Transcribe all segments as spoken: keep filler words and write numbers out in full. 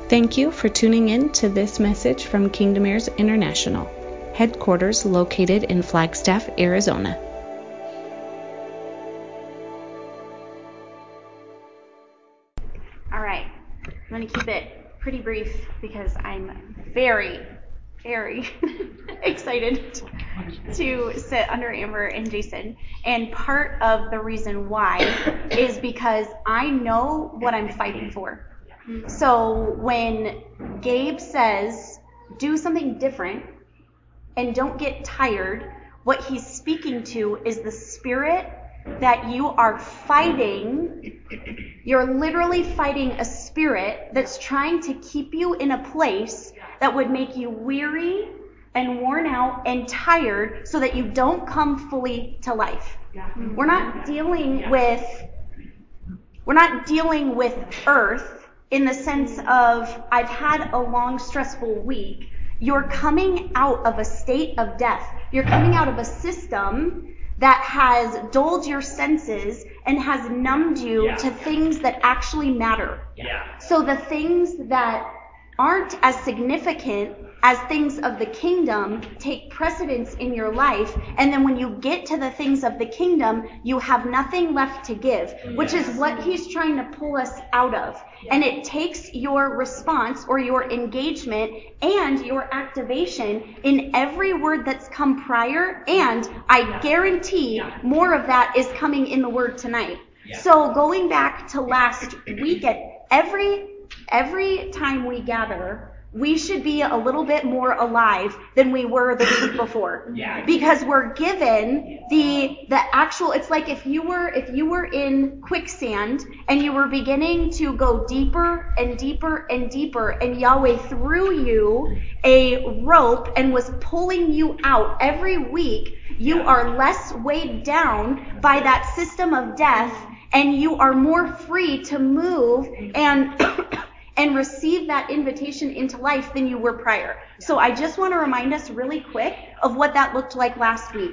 Thank you for tuning in to this message from Kingdom Heirs International, headquarters located in Flagstaff, Arizona. All right, I'm going to keep it pretty brief because I'm very, very excited to sit under Amber and Jason. And part of the reason why is because I know what I'm fighting for. So when Gabe says, do something different and don't get tired, what he's speaking to is the spirit that you are fighting. You're literally fighting a spirit that's trying to keep you in a place that would make you weary and worn out and tired so that you don't come fully to life. We're not dealing with, we're not dealing with earth in the sense of, I've had a long, stressful week. You're coming out of a state of death. You're coming out of a system that has dulled your senses and has numbed you yeah. to things that actually matter. Yeah. So the things that aren't as significant as things of the kingdom take precedence in your life, and then when you get to the things of the kingdom, you have nothing left to give, yes. which is what he's trying to pull us out of. Yeah. And it takes your response or your engagement and your activation in every word that's come prior, and I guarantee more of that is coming in the word tonight. Yeah. So going back to last weekend, every every time we gather, we should be a little bit more alive than we were the week before. Yeah. Because we're given the the actual, it's like if you were if you were in quicksand and you were beginning to go deeper and deeper and deeper, and Yahweh threw you a rope and was pulling you out every week, you are less weighed down by that system of death, and you are more free to move and and receive that invitation into life than you were prior. So I just want to remind us really quick of what that looked like last week.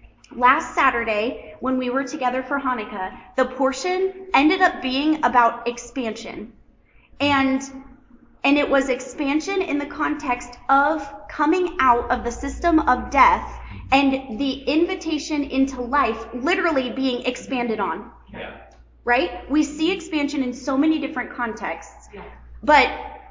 Last Saturday, when we were together for Hanukkah, the portion ended up being about expansion. And and it was expansion in the context of coming out of the system of death and the invitation into life literally being expanded on. Yeah. Right? We see expansion in so many different contexts. Yeah. But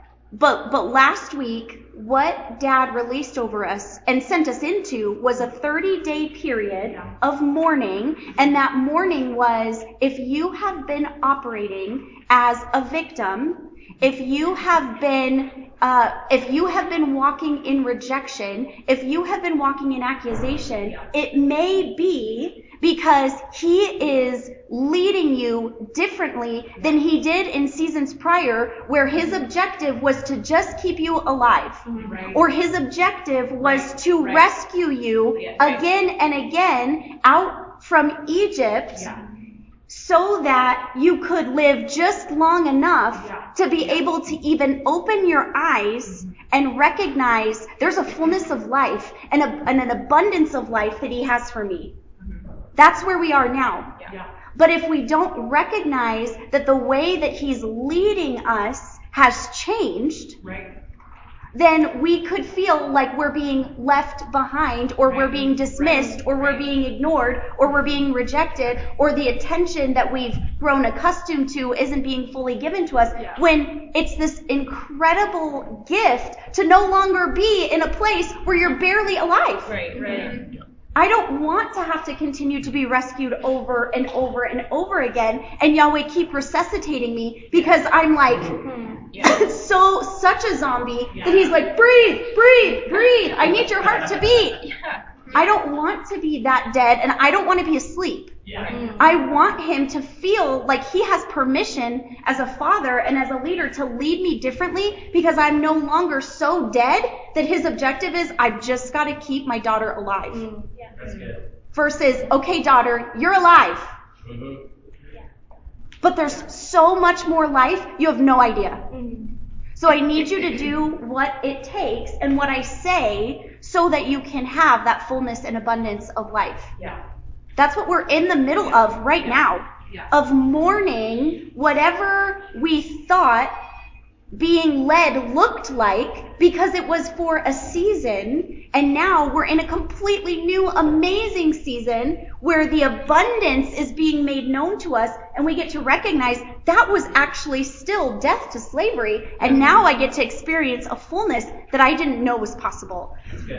but but last week, what Dad released over us and sent us into was a thirty-day period yeah. of mourning, and that mourning was, if you have been operating as a victim, if you have been uh, if you have been walking in rejection, if you have been walking in accusation, yeah. it may be because he is leading you differently than he did in seasons prior, where his objective was to just keep you alive. Right. Or his objective was right. to right. rescue you yeah, right. again and again out from Egypt, yeah. so that you could live just long enough yeah. to be yeah. able to even open your eyes mm-hmm. and recognize there's a fullness of life and, a, and an abundance of life that he has for me. That's where we are now. Yeah. But if we don't recognize that the way that he's leading us has changed, right. then we could feel like we're being left behind, or right. we're being dismissed, right. or we're right. being ignored, or we're being rejected, or the attention that we've grown accustomed to isn't being fully given to us, yeah. when it's this incredible gift to no longer be in a place where you're barely alive. Right, right. I don't want to have to continue to be rescued over and over and over again, and Yahweh keep resuscitating me because I'm like yeah. so such a zombie yeah. that he's like, breathe, breathe, breathe. I need your heart to beat. Yeah. I don't want to be that dead, and I don't want to be asleep. Yeah. I want him to feel like he has permission as a father and as a leader to lead me differently, because I'm no longer so dead that his objective is, I've just got to keep my daughter alive. Mm. Yeah. That's good. Versus, okay, daughter, you're alive. Mm-hmm. But there's so much more life, you have no idea. Mm-hmm. So I need you to do what it takes and what I say so that you can have that fullness and abundance of life. Yeah. That's what we're in the middle yeah. of right yeah. now. Yeah. Of mourning whatever we thought being led looked like, because it was for a season, and now we're in a completely new, amazing season where the abundance is being made known to us, and we get to recognize that was actually still death to slavery, and now I get to experience a fullness that I didn't know was possible.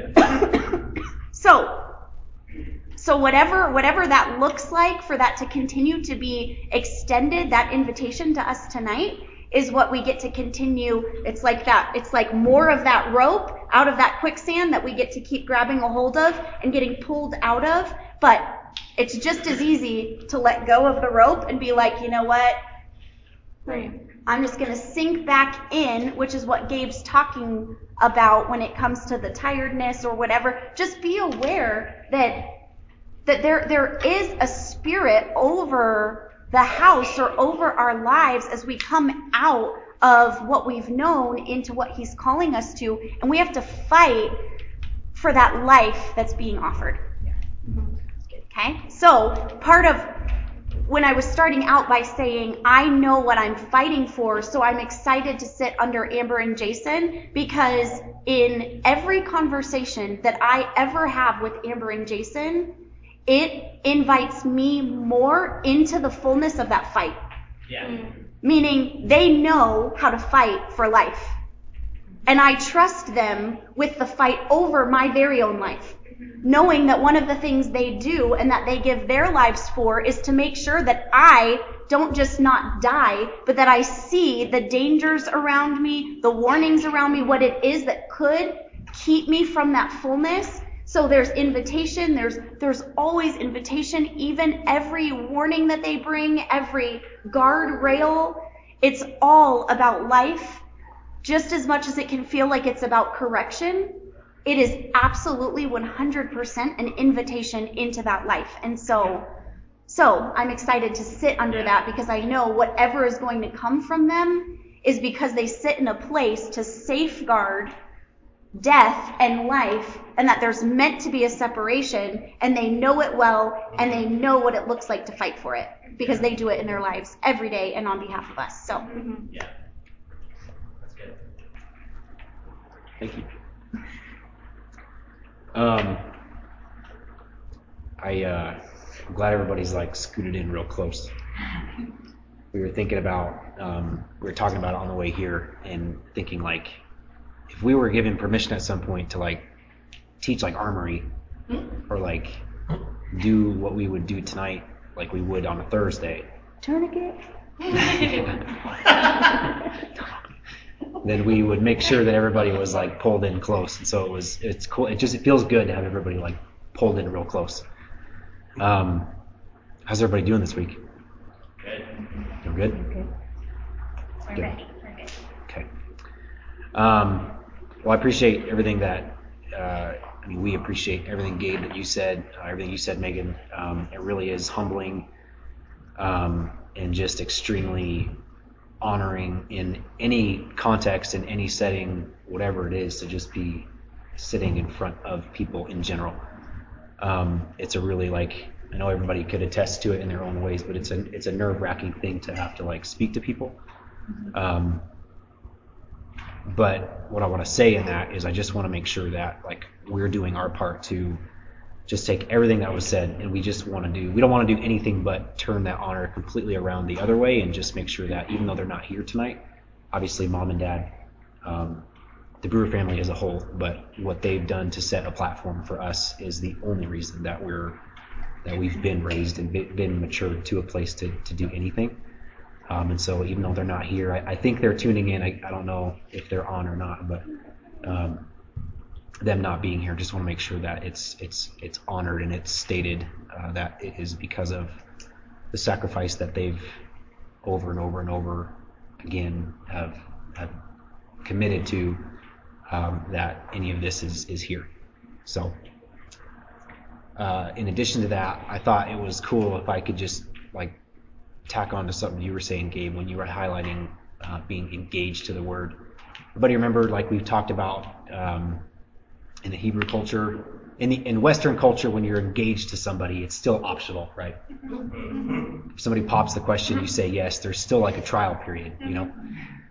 so, so whatever whatever that looks like, for that to continue to be extended, that invitation to us tonight, is what we get to continue. It's like that. It's like more of that rope out of that quicksand that we get to keep grabbing a hold of and getting pulled out of. But it's just as easy to let go of the rope and be like, you know what? Right. I'm just going to sink back in, which is what Gabe's talking about when it comes to the tiredness or whatever. Just be aware that that there there is a spirit over the house or over our lives as we come out of what we've known into what he's calling us to, and we have to fight for that life that's being offered. Okay? So part of when I was starting out by saying I know what I'm fighting for, so I'm excited to sit under Amber and Jason, because in every conversation that I ever have with Amber and Jason, it invites me more into the fullness of that fight. Yeah. Mm. Meaning they know how to fight for life. And I trust them with the fight over my very own life. Knowing that one of the things they do and that they give their lives for is to make sure that I don't just not die, but that I see the dangers around me, the warnings around me, what it is that could keep me from that fullness. So there's invitation, there's there's always invitation, even every warning that they bring, every guardrail, it's all about life. Just as much as it can feel like it's about correction, it is absolutely one hundred percent an invitation into that life. And so, so I'm excited to sit under that, because I know whatever is going to come from them is because they sit in a place to safeguard death and life, and that there's meant to be a separation, and they know it well, and they know what it looks like to fight for it, because they do it in their lives every day and on behalf of us. So, mm-hmm. Yeah, that's good. Thank you. Um, I uh, I'm glad everybody's like scooted in real close. We were thinking about, um, we were talking about it on the way here, and thinking like, if we were given permission at some point to like teach like armory, or like do what we would do tonight, like we would on a Thursday. Tourniquet. Then we would make sure that everybody was like pulled in close, and so it was it's cool. It just it feels good to have everybody like pulled in real close. Um, how's everybody doing this week? Good. Doing good. Good. We're Good. ready. We're good. Okay. Um, well, I appreciate everything that, uh, I mean, we appreciate everything, Gabe, that you said, uh, everything you said, Megan. Um, it really is humbling, um, and just extremely honoring in any context, in any setting, whatever it is, to just be sitting in front of people in general. Um, it's a really, like, I know everybody could attest to it in their own ways, but it's a, it's a nerve-wracking thing to have to, like, speak to people. Um, But what I want to say in that is I just want to make sure that like we're doing our part to just take everything that was said, and we just want to do, we don't want to do anything but turn that honor completely around the other way, and just make sure that even though they're not here tonight, obviously mom and dad, um, the Brewer family as a whole, but what they've done to set a platform for us is the only reason that we're, that we've been raised and been matured to a place to, to do anything. Um, and so even though they're not here, I, I think they're tuning in. I, I don't know if they're on or not, but um, them not being here, just want to make sure that it's it's it's honored and it's stated uh, that it is because of the sacrifice that they've over and over and over again have, have committed to, um, that any of this is, is here. So uh, in addition to that, I thought it was cool if I could just like tack on to something you were saying, Gabe, when you were highlighting uh, being engaged to the word. Everybody remember, like we've talked about um, in the Hebrew culture, in the in Western culture, when you're engaged to somebody, it's still optional, right? If somebody pops the question, you say yes. There's still like a trial period, you know.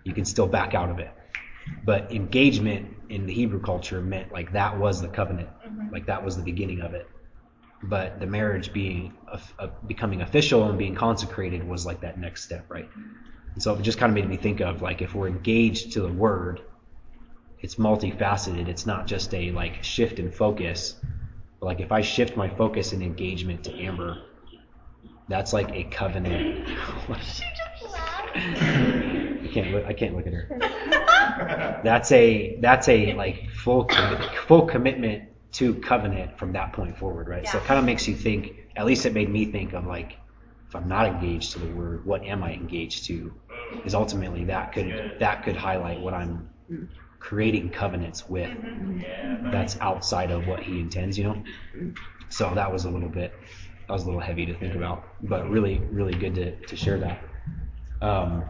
you can still back out of it. But engagement in the Hebrew culture meant like that was the covenant, mm-hmm. like that was the beginning of it. But the marriage being a, a, becoming official and being consecrated was like that next step, right? And so it just kind of made me think of like if we're engaged to the word, it's multifaceted. It's not just a like shift in focus. But like if I shift my focus and engagement to Amber, that's like a covenant. She just laughed. I can't look, I can't look at her. That's a that's a like full commi- full commitment to covenant from that point forward, right? Yeah. So it kind of makes you think. At least it made me think of like, if I'm not engaged to the word, what am I engaged to? Is ultimately that could that could highlight what I'm creating covenants with. That's outside of what He intends, you know. So that was a little bit that was a little heavy to think about, but really really good to to share that. Um,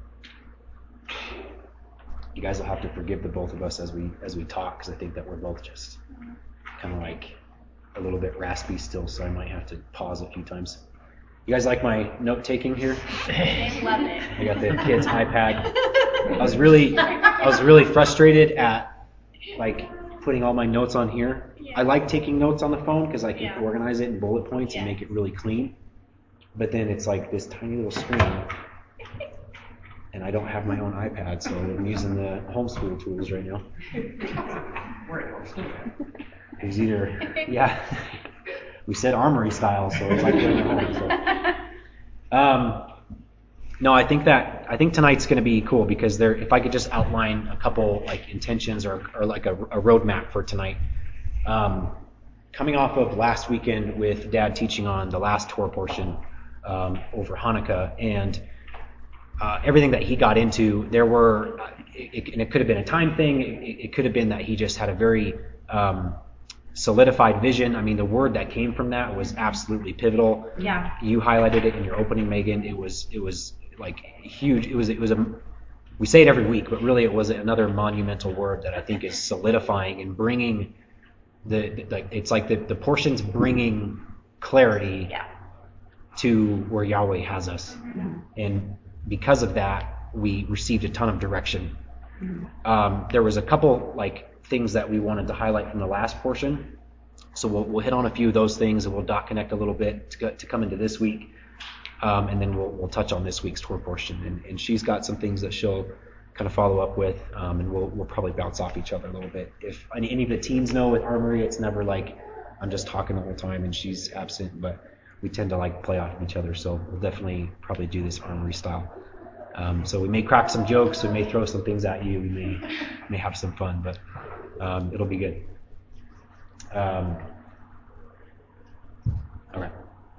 you guys will have to forgive the both of us as we as we talk, because I think that we're both just kind of like a little bit raspy still, so I might have to pause a few times. You guys like my note taking here? I love it. I got the kids' iPad. I was really I was really frustrated at like putting all my notes on here. Yeah. I like taking notes on the phone because I can yeah. organize it in bullet points yeah. and make it really clean. But then it's like this tiny little screen. And I don't have my own iPad, so I'm using the homeschool tools right now. It's either, yeah, we said armory style, so it's like doing it home. So. Um, no, I think that I think tonight's going to be cool because there. If I could just outline a couple like intentions or or like a, a roadmap for tonight. Um, coming off of last weekend with Dad teaching on the last Torah portion um, over Hanukkah and. Uh, everything that he got into, there were, uh, it, and it could have been a time thing. It, it could have been that he just had a very um, solidified vision. I mean, the word that came from that was absolutely pivotal. Yeah. You highlighted it in your opening, Megan. It was, it was like huge. It was, it was a. We say it every week, but really it was another monumental word that I think is solidifying and bringing the, the like. It's like the, the portions bringing clarity yeah. to where Yahweh has us, mm-hmm. and. Because of that, we received a ton of direction. Mm-hmm. Um, there was a couple like things that we wanted to highlight from the last portion. So we'll, we'll hit on a few of those things, and we'll dot connect a little bit to, go, to come into this week. Um, and then we'll, we'll touch on this week's Torah portion. And, and she's got some things that she'll kind of follow up with, um, and we'll, we'll probably bounce off each other a little bit. If any, any of the teens know with Armory, it's never like I'm just talking the whole time and she's absent, but we tend to like play off of each other, so we'll definitely probably do this Armory style. Um, so we may crack some jokes, we may throw some things at you, we may may have some fun, but um, it'll be good. Um, all right.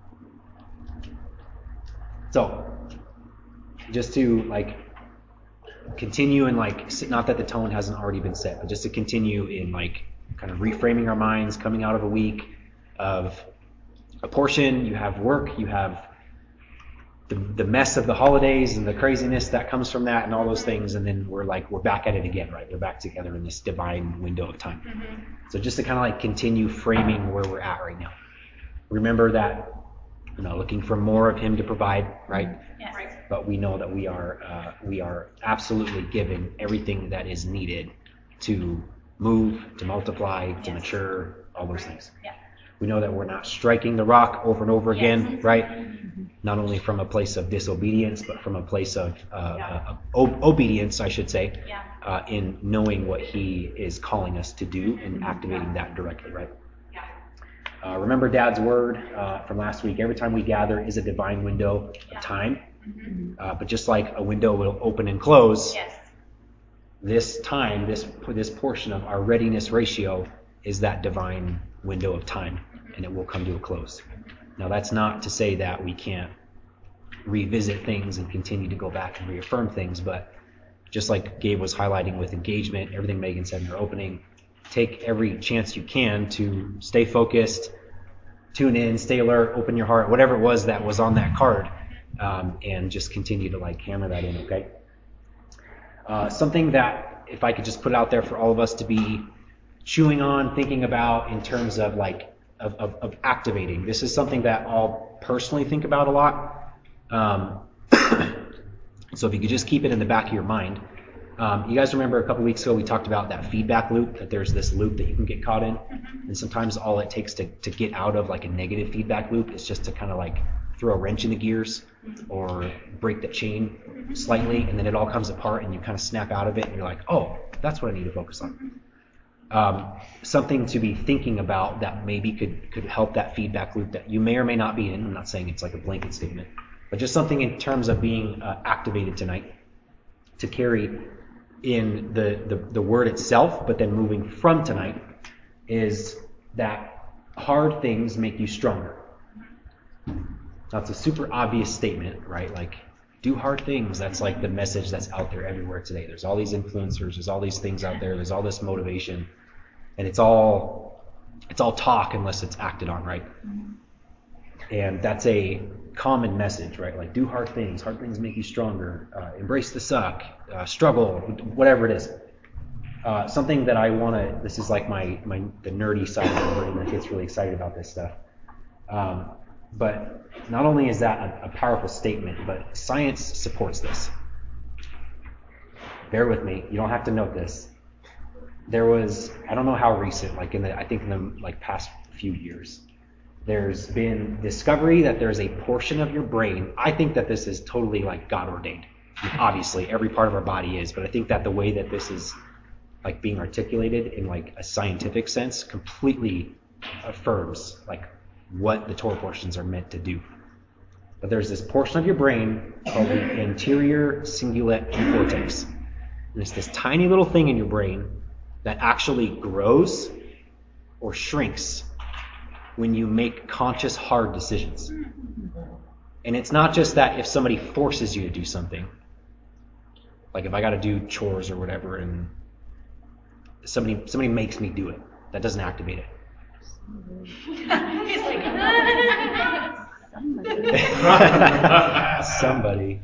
So just to like continue and like, not that the tone hasn't already been set, but just to continue in like kind of reframing our minds, coming out of a week of a portion, you have work, you have the, the mess of the holidays and the craziness that comes from that and all those things, and then we're like, we're back at it again, right? We're back together in this divine window of time. Mm-hmm. So just to kind of like continue framing where we're at right now. Remember that, you know, looking for more of Him to provide, right? Yes. Right. But we know that we are uh, we are absolutely given everything that is needed to move, to multiply, to yes. mature, all those things. Yeah. We know that we're not striking the rock over and over again, yes. right? Mm-hmm. Not only from a place of disobedience, but from a place of, uh, yeah. uh, of obedience, I should say, yeah. uh, in knowing what He is calling us to do and activating yeah. that directly, right? Yeah. Uh, remember Dad's word uh, from last week. Every time we gather is a divine window yeah. of time. Mm-hmm. Uh, but just like a window will open and close, yes. this time, this this portion of our readiness ratio is that divine window of time, and it will come to a close. Now, that's not to say that we can't revisit things and continue to go back and reaffirm things, but just like Gabe was highlighting with engagement, everything Megan said in her opening, take every chance you can to stay focused, tune in, stay alert, open your heart, whatever it was that was on that card, um, and just continue to like hammer that in, okay? Uh, something that, if I could just put it out there for all of us to be chewing on, thinking about in terms of like of, of, of activating. This is something that I'll personally think about a lot. Um, So if you could just keep it in the back of your mind. Um, you guys remember a couple weeks ago we talked about that feedback loop, that there's this loop that you can get caught in. Mm-hmm. And sometimes all it takes to, to get out of like a negative feedback loop is just to kind of like throw a wrench in the gears or break the chain slightly, and then it all comes apart and you kind of snap out of it and you're like, oh, that's what I need to focus on. Um, something to be thinking about that maybe could, could help that feedback loop that you may or may not be in. I'm not saying it's like a blanket statement, but just something in terms of being uh, activated tonight to carry in the, the, the word itself, but then moving from tonight is that hard things make you stronger. Now, it's a super obvious statement, right? Like, do hard things. That's like the message that's out there everywhere today. There's all these influencers. There's all these things out there. There's all this motivation. And it's all it's all talk unless it's acted on, right? And that's a common message, right? Like, do hard things. Hard things make you stronger. Uh, embrace the suck. Uh, struggle. Whatever it is. Uh, something that I want to, this is like my, my the nerdy side of my brain that gets really excited about this stuff. Um, but not only is that a, a powerful statement, but science supports this. Bear with me. You don't have to note this. There was, I don't know how recent, like in the, I think in the like past few years, there's been discovery that there's a portion of your brain. I think that this is totally like God ordained. I mean, obviously, every part of our body is, but I think that the way that this is like being articulated in like a scientific sense completely affirms like what the Torah portions are meant to do. But there's this portion of your brain called the anterior cingulate cortex. And it's this tiny little thing in your brain that actually grows or shrinks when you make conscious, hard decisions. And it's not just that if somebody forces you to do something, like if I got to do chores or whatever and somebody somebody makes me do it, that doesn't activate it. Somebody.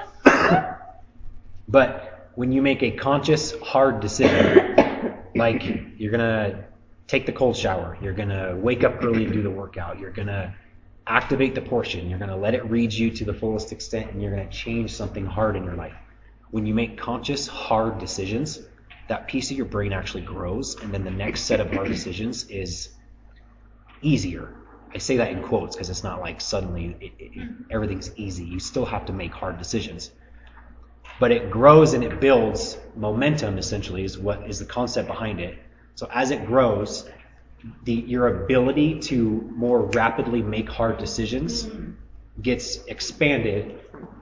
But when you make a conscious, hard decision, like you're going to take the cold shower, you're going to wake up early to do the workout, you're going to activate the portion, you're going to let it read you to the fullest extent, and you're going to change something hard in your life. When you make conscious, hard decisions, that piece of your brain actually grows, and then the next set of hard decisions is easier. I say that in quotes because it's not like suddenly it, it, everything's easy. You still have to make hard decisions. But it grows and it builds momentum, essentially, is what is the concept behind it. So as it grows, the your ability to more rapidly make hard decisions gets expanded.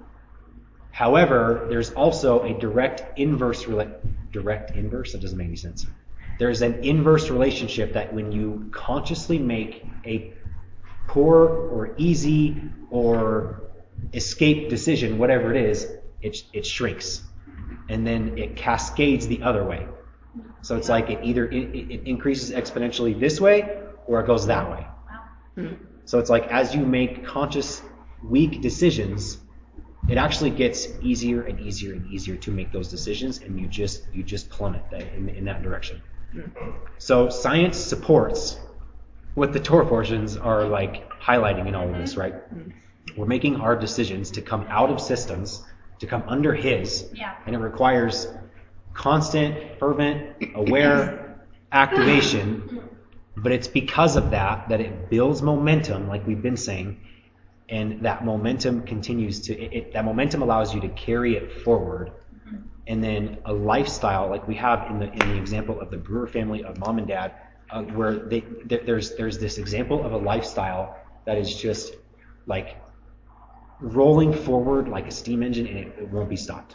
However, there's also a direct inverse rela- direct inverse, that doesn't make any sense. There's an inverse relationship that when you consciously make a poor or easy or escape decision, whatever it is, it it shrinks. And then it cascades the other way. So it's like it either it, it increases exponentially this way or it goes that way. So it's like as you make conscious, weak decisions, it actually gets easier and easier and easier to make those decisions, and you just you just plummet in, in that direction. So science supports what the Torah portions are like highlighting in all of this, right? We're making hard decisions to come out of systems, to come under His, Yeah. and it requires constant, fervent, aware activation. But it's because of that that it builds momentum, like we've been saying, and that momentum continues to. It, it, that momentum allows you to carry it forward, and then a lifestyle like we have in the in the example of the Brewer family of mom and dad, uh, where they there, there's there's this example of a lifestyle that is just like rolling forward like a steam engine, and it, it won't be stopped.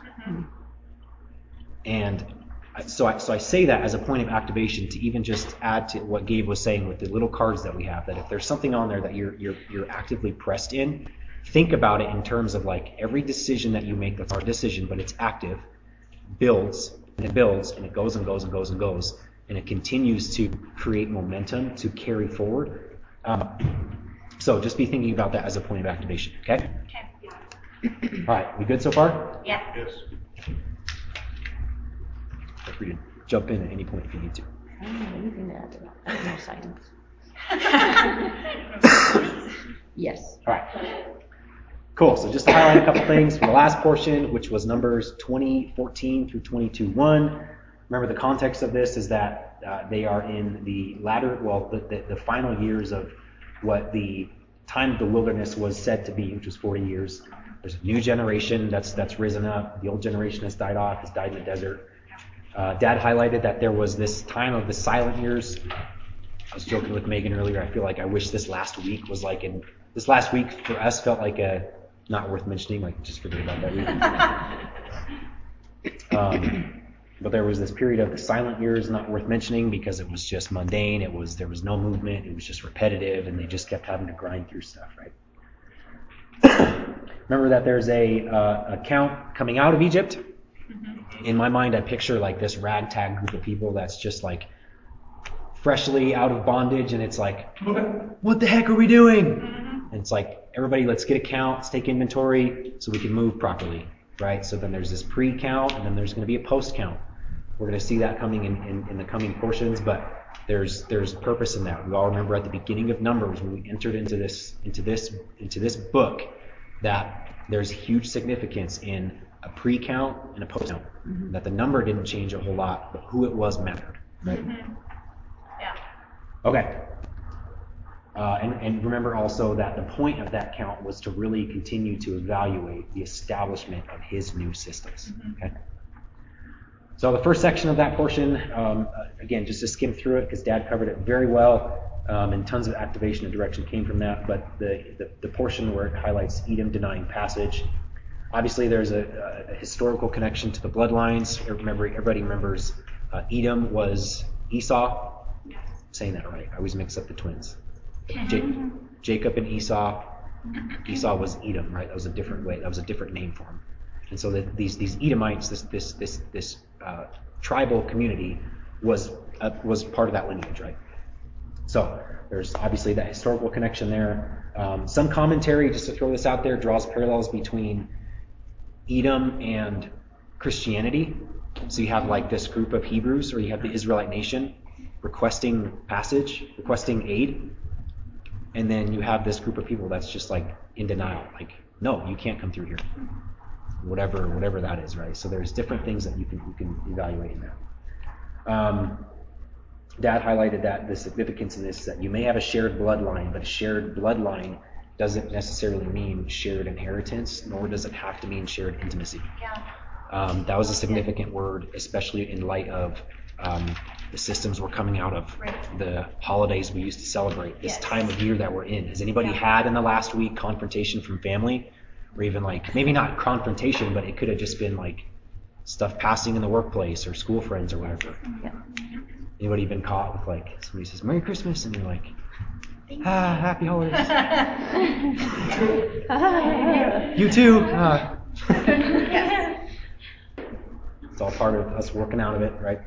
And so I so I say that as a point of activation to even just add to what Gabe was saying with the little cards that we have, that if there's something on there that you're you're you're actively pressed in, think about it in terms of like every decision that you make that's our decision, but it's active, builds and it builds and it goes and goes and goes and goes, and it continues to create momentum to carry forward. Um, so just be thinking about that as a point of activation, okay? Okay. All right, we good so far? Yeah. Yes. Feel free to jump in at any point if you need to. I don't have anything to add to that. No silence. Yes. All right. Cool. So just to highlight a couple things from the last portion, which was Numbers twenty fourteen through twenty-two one. Remember, the context of this is that uh, they are in the latter, well, the, the, the final years of what the time of the wilderness was said to be, which was forty years. There's a new generation that's that's risen up. The old generation has died off, has died in the desert. Uh, Dad highlighted that there was this time of the silent years. I was joking with Megan earlier. I feel like I wish this last week was like in this last week for us felt like a not worth mentioning. Like just forget about that week. um, but there was this period of the silent years not worth mentioning because it was just mundane. It was there was no movement. It was just repetitive, and they just kept having to grind through stuff, right? Remember that there's a uh, account coming out of Egypt. Mm-hmm. In my mind, I picture like this ragtag group of people that's just like freshly out of bondage, and it's like, what the heck are we doing? Mm-hmm. And it's like, everybody, let's get a count, let's take inventory so we can move properly, right? So then there's this pre-count, and then there's going to be a post-count. We're going to see that coming in, in, in the coming portions, but there's there's purpose in that. We all remember at the beginning of Numbers when we entered into this into this into this book that there's huge significance in a pre-count and a post-count. Mm-hmm. That the number didn't change a whole lot, but who it was mattered, right? Mm-hmm. Yeah. Okay. Uh, and, and remember also that the point of that count was to really continue to evaluate the establishment of his new systems. Mm-hmm. Okay. So the first section of that portion, um, again, just to skim through it because Dad covered it very well, um, and tons of activation and direction came from that. But the, the, the portion where it highlights Edom denying passage, obviously there's a, a historical connection to the bloodlines. Remember, everybody remembers uh, Edom was Esau. I'm saying that right. I always mix up the twins. J- Jacob and Esau. Esau was Edom, right? That was a different way. That was a different name for him. And so the, these these Edomites, this this this this uh, tribal community, was uh, was part of that lineage, right? So there's obviously that historical connection there. Um, some commentary, just to throw this out there, draws parallels between Edom and Christianity. So you have like this group of Hebrews, or you have the Israelite nation requesting passage, requesting aid, and then you have this group of people that's just like in denial, like, no, you can't come through here. Whatever, whatever that is, right? So there's different things that you can you can evaluate in that. Um, Dad highlighted that the significance in this is that you may have a shared bloodline, but a shared bloodline doesn't necessarily mean shared inheritance, nor does it have to mean shared intimacy. Yeah. Um, that was a significant word, especially in light of um, the systems we're coming out of, right. The holidays we used to celebrate, this yes. time of year that we're in. Has anybody yeah. had in the last week confrontation from family? Or even like, maybe not confrontation, but it could have just been like stuff passing in the workplace or school friends or whatever. Yeah. Anybody been caught with like, somebody says, Merry Christmas, and you're like, ah, Happy Holidays. You too. Ah. Yes. It's all part of us working out of it, right?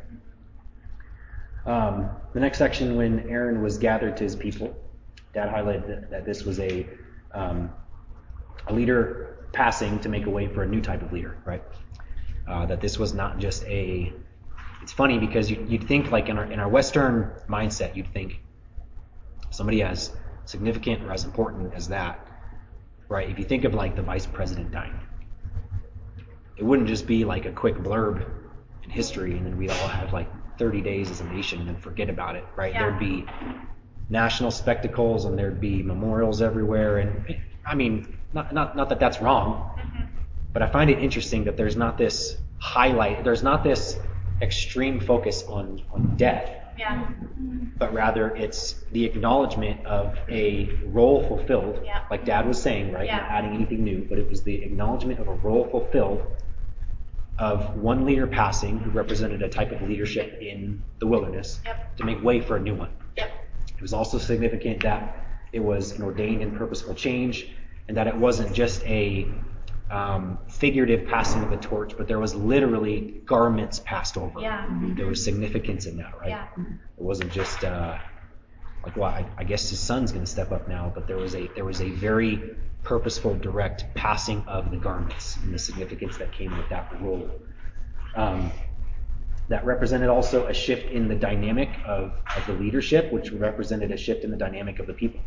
Um, the next section, when Aaron was gathered to his people, Dad highlighted that, that this was a um, a leader passing to make a way for a new type of leader, right? Uh, that this was not just a, it's funny because you, you'd think like in our, in our Western mindset, you'd think somebody as significant or as important as that, right? If you think of like the vice president dying, it wouldn't just be like a quick blurb in history and then we'd all have like thirty days as a nation and then forget about it, right? Yeah. There'd be national spectacles and there'd be memorials everywhere. And I mean, Not, not not that that's wrong, mm-hmm. but I find it interesting that there's not this highlight, there's not this extreme focus on, on death, yeah. but rather it's the acknowledgement of a role fulfilled, yeah. like Dad was saying, right? Yeah. Not adding anything new, but it was the acknowledgement of a role fulfilled of one leader passing who represented a type of leadership in the wilderness yep. to make way for a new one. Yep. It was also significant that it was an ordained and purposeful change, and that it wasn't just a um, figurative passing of the torch, but there was literally garments passed over. Yeah. There was significance in that, right? Yeah. It wasn't just uh, like, well, I, I guess his son's going to step up now, but there was a there was a very purposeful, direct passing of the garments and the significance that came with that role. Um, that represented also a shift in the dynamic of, of the leadership, which represented a shift in the dynamic of the people.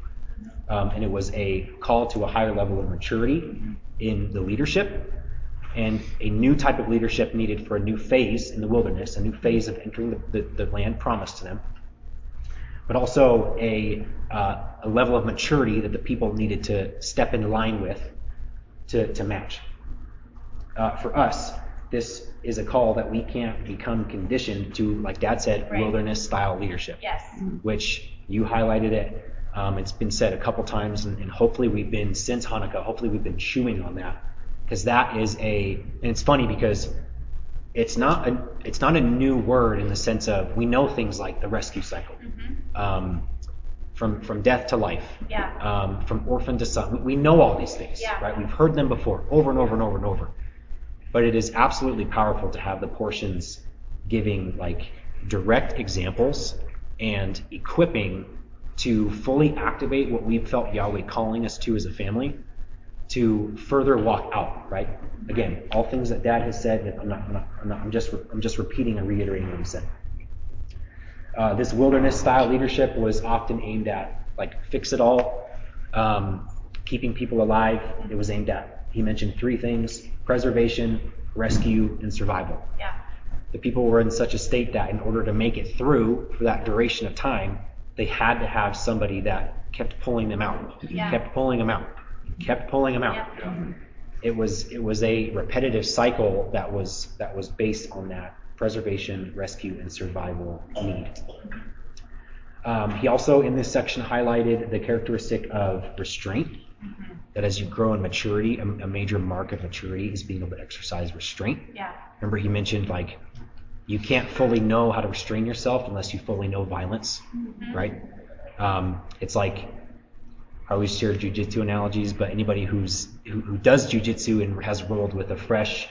Um, and it was a call to a higher level of maturity in the leadership, and a new type of leadership needed for a new phase in the wilderness, a new phase of entering the, the, the land promised to them, but also a, uh, a level of maturity that the people needed to step in line with to, to match. Uh, for us, this is a call that we can't become conditioned to, like Dad said, Right. wilderness-style leadership, Yes. which you highlighted it. Um, it's been said a couple times, and, and hopefully we've been, since Hanukkah, hopefully we've been chewing on that. Because that is a, and it's funny because it's not a, it's not a new word in the sense of, we know things like the rescue cycle, Mm-hmm. um, from from death to life, Yeah. um, from orphan to son. We, we know all these things, Yeah. right? We've heard them before, over and over and over and over. But it is absolutely powerful to have the portions giving like direct examples and equipping to fully activate what we felt Yahweh calling us to as a family, to further walk out, right? Again, all things that Dad has said, I'm not, I'm not, I'm not, I'm just, I'm just repeating and reiterating what he said. Uh, this wilderness-style leadership was often aimed at, like, fix it all, um, keeping people alive. It was aimed at, he mentioned three things: preservation, rescue, and survival. Yeah. The people were in such a state that in order to make it through for that duration of time, they had to have somebody that kept pulling them out, Yeah. kept pulling them out, kept pulling them out. Yeah. It was it was a repetitive cycle that was that was based on that preservation, rescue, and survival need. Um, he also, in this section, highlighted the characteristic of restraint. Mm-hmm. That as you grow in maturity, a, a major mark of maturity is being able to exercise restraint. Yeah. Remember, he mentioned like you can't fully know how to restrain yourself unless you fully know violence, Mm-hmm. right? Um, it's like, I always share jujitsu analogies, but anybody who's who, who does jujitsu and has rolled with a fresh,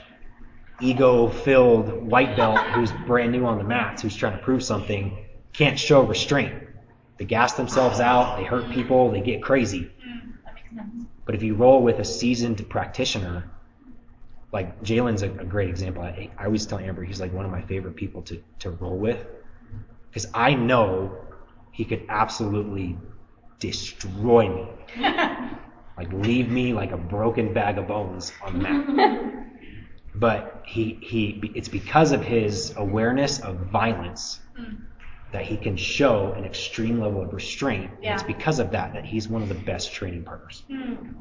ego-filled white belt who's brand new on the mats, who's trying to prove something, can't show restraint. They gas themselves out, they hurt people, they get crazy. Mm, that makes sense. But if you roll with a seasoned practitioner, like Jalen's a, a great example. I, I always tell Amber he's like one of my favorite people to, to roll with, because I know he could absolutely destroy me. Like leave me like a broken bag of bones on the mat. But he he it's because of his awareness of violence Mm. that he can show an extreme level of restraint. And Yeah. it's because of that that he's one of the best training partners. Mm.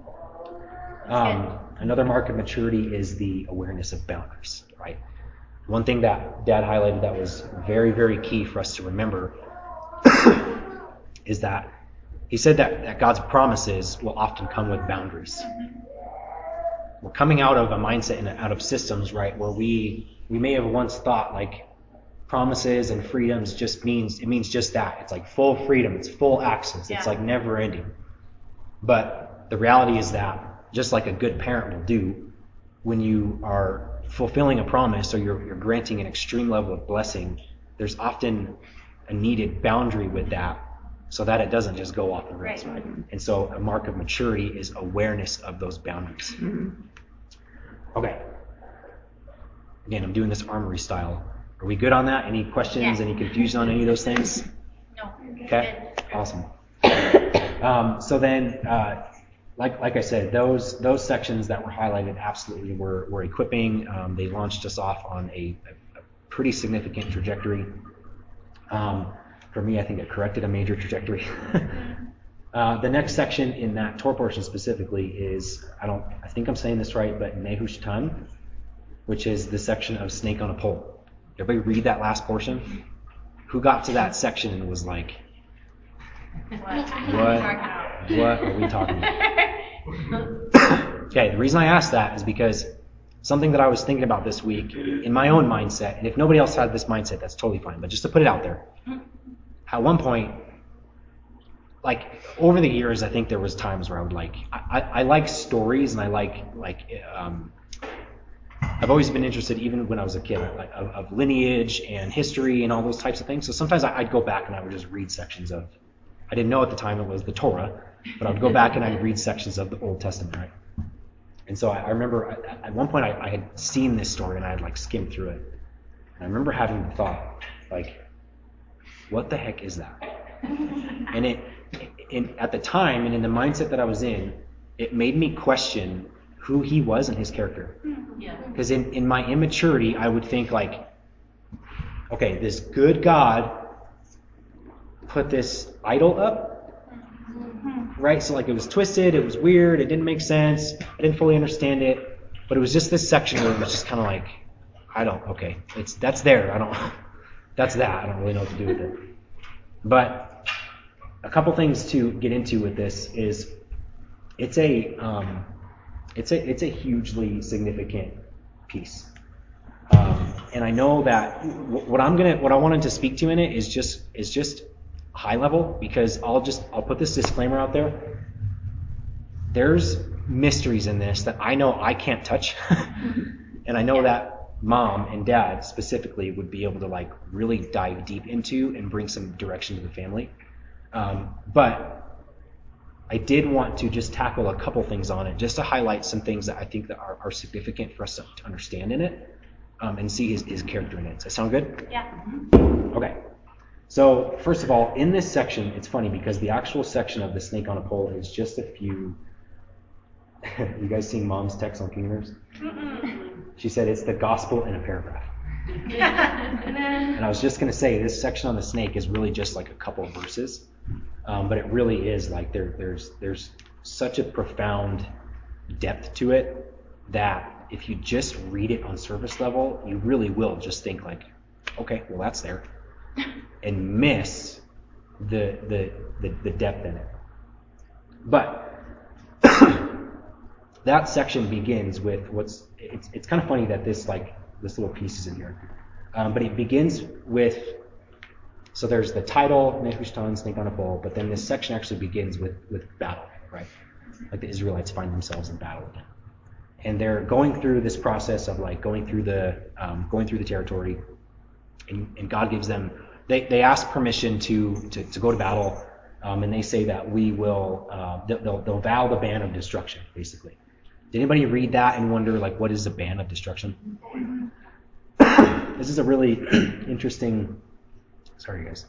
Um, another mark of maturity is the awareness of boundaries, right? One thing that Dad highlighted that was very, very key for us to remember is that he said that, that God's promises will often come with boundaries. We're coming out of a mindset and out of systems, right, where we we may have once thought like promises and freedoms just means, it means just that. It's like full freedom, it's full access, it's Yeah. like never ending. But the reality is that, just like a good parent will do, when you are fulfilling a promise or you're, you're granting an extreme level of blessing, there's often a needed boundary with that so that it doesn't just go off the rails, Right. right? And so a mark of maturity is awareness of those boundaries. Okay. Again, I'm doing this armory style. Are we good on that? Any questions, Yeah. any confusion on any of those things? No. Okay, awesome. Um, so then, uh, like like I said, those those sections that were highlighted absolutely were, were equipping. Um, they launched us off on a, a, a pretty significant trajectory. Um, for me, I think it corrected a major trajectory. uh, the next section in that Torah portion specifically is, I don't, I think I'm saying this right, but Nehushtan, which is the section of snake on a pole. Everybody read that last portion? Who got to that section and was like, What? what, what are we talking about? Okay, the reason I asked that is because something that I was thinking about this week in my own mindset, and if nobody else had this mindset, that's totally fine, but just to put it out there. At one point, like over the years, I think there was times where I would like, I, I, I like stories and I like, like, um, I've always been interested, even when I was a kid, like, of, of lineage and history and all those types of things. So sometimes I, I'd go back and I would just read sections of, I didn't know at the time it was the Torah, but I would go back and I'd read sections of the Old Testament, right? And so I, I remember at, at one point I, I had seen this story and I had like skimmed through it. And I remember having the thought, like, what the heck is that? And it, in, at the time and in the mindset that I was in, it made me question who he was and his character. Because in, in my immaturity, I would think like, okay, this good God put this idol up, right? So like it was twisted, it was weird, it didn't make sense, I didn't fully understand it, but it was just this section where it was just kind of like, I don't, okay, it's that's there, I don't, that's that, I don't really know what to do with it. But a couple things to get into with this is, it's a, um, it's a, it's a hugely significant piece. Um, and I know that what I'm gonna, what I wanted to speak to in it is just, is just high level, because I'll just, I'll put this disclaimer out there. There's mysteries in this that I know I can't touch, and I know yeah. that mom and dad specifically would be able to like really dive deep into and bring some direction to the family. Um, but I did want to just tackle a couple things on it, just to highlight some things that I think that are, are significant for us to, to understand in it. Um, and see his, his character in it. Does that sound good? Yeah. Okay. So first of all, in this section, it's funny because the actual section of the snake on a pole is just a few. You guys seen Mom's text on Kingdom Mirrors? She said it's the gospel in a paragraph. And I was just going to say this section on the snake is really just like a couple of verses, um, but it really is like there, there's there's such a profound depth to it that if you just read it on surface level, you really will just think like, okay, well that's there, and miss the the the, the depth in it. But that section begins with what's it's it's kind of funny that this like this little piece is in here, um, but it begins with so there's the title Nehushtan, snake on a pole, but then this section actually begins with with battle, right? Like the Israelites find themselves in battle again. And they're going through this process of like going through the um, going through the territory, and, and God gives them. They, they ask permission to, to to go to battle, um, and they say that we will. Uh, they'll they'll vow the ban of destruction. Basically, did anybody read that and wonder like what is a ban of destruction? This is a really interesting. Sorry, guys.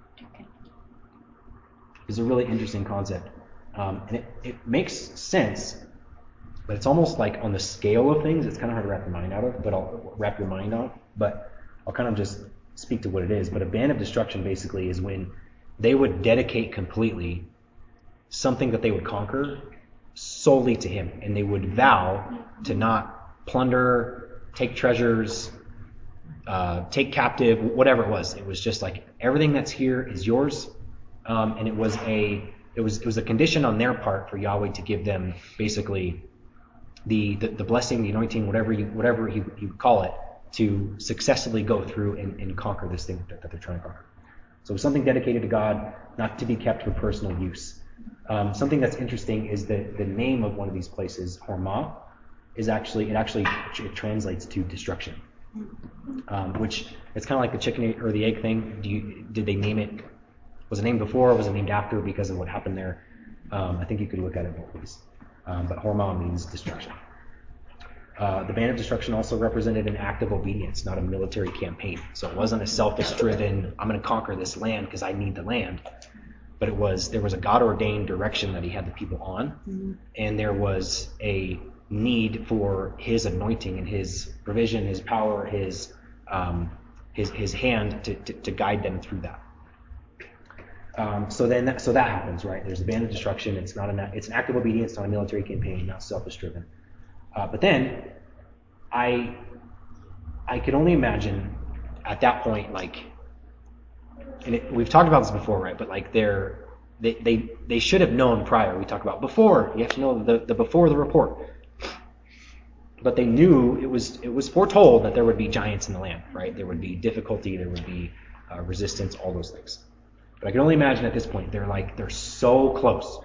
It's a really interesting concept, um, and it, it makes sense. But it's almost like on the scale of things, it's kind of hard to wrap your mind out of, but I'll wrap your mind on. But I'll kind of just speak to what it is. But a ban of destruction basically is when they would dedicate completely something that they would conquer solely to him. And they would vow to not plunder, take treasures, uh, take captive, whatever it was. It was just like everything that's here is yours. Um, and it was a it was it was a condition on their part for Yahweh to give them basically The, the, the blessing, the anointing, whatever you whatever you, you call it, to successfully go through and, and conquer this thing that, that they're trying to conquer. So it was something dedicated to God, not to be kept for personal use. Um, something that's interesting is that the name of one of these places, Hormah, is actually it actually it translates to destruction, um, which it's kind of like the chicken or the egg thing. Do you did they name it? Was it named before? Or was it named after because of what happened there? Um, I think you could look at it both ways. Um, but Hormah means destruction. Uh, the ban of destruction also represented an act of obedience, not a military campaign. So it wasn't a selfish-driven, I'm going to conquer this land because I need the land. But it was there was a God-ordained direction that he had the people on, mm-hmm. and there was a need for his anointing and his provision, his power, his um, his his hand to, to, to guide them through that. Um, so then, that, so that happens, right? There's a ban of destruction. It's not an it's an act of obedience, not a military campaign, not selfish-driven. Uh, but then, I I could only imagine at that point, like, and it, we've talked about this before, right? But like, they're they they they should have known prior. We talk about before. You have to know the, the before the report. But they knew it was it was foretold that there would be giants in the land, right? There would be difficulty, there would be uh, resistance, all those things. But I can only imagine at this point, they're like, they're so close.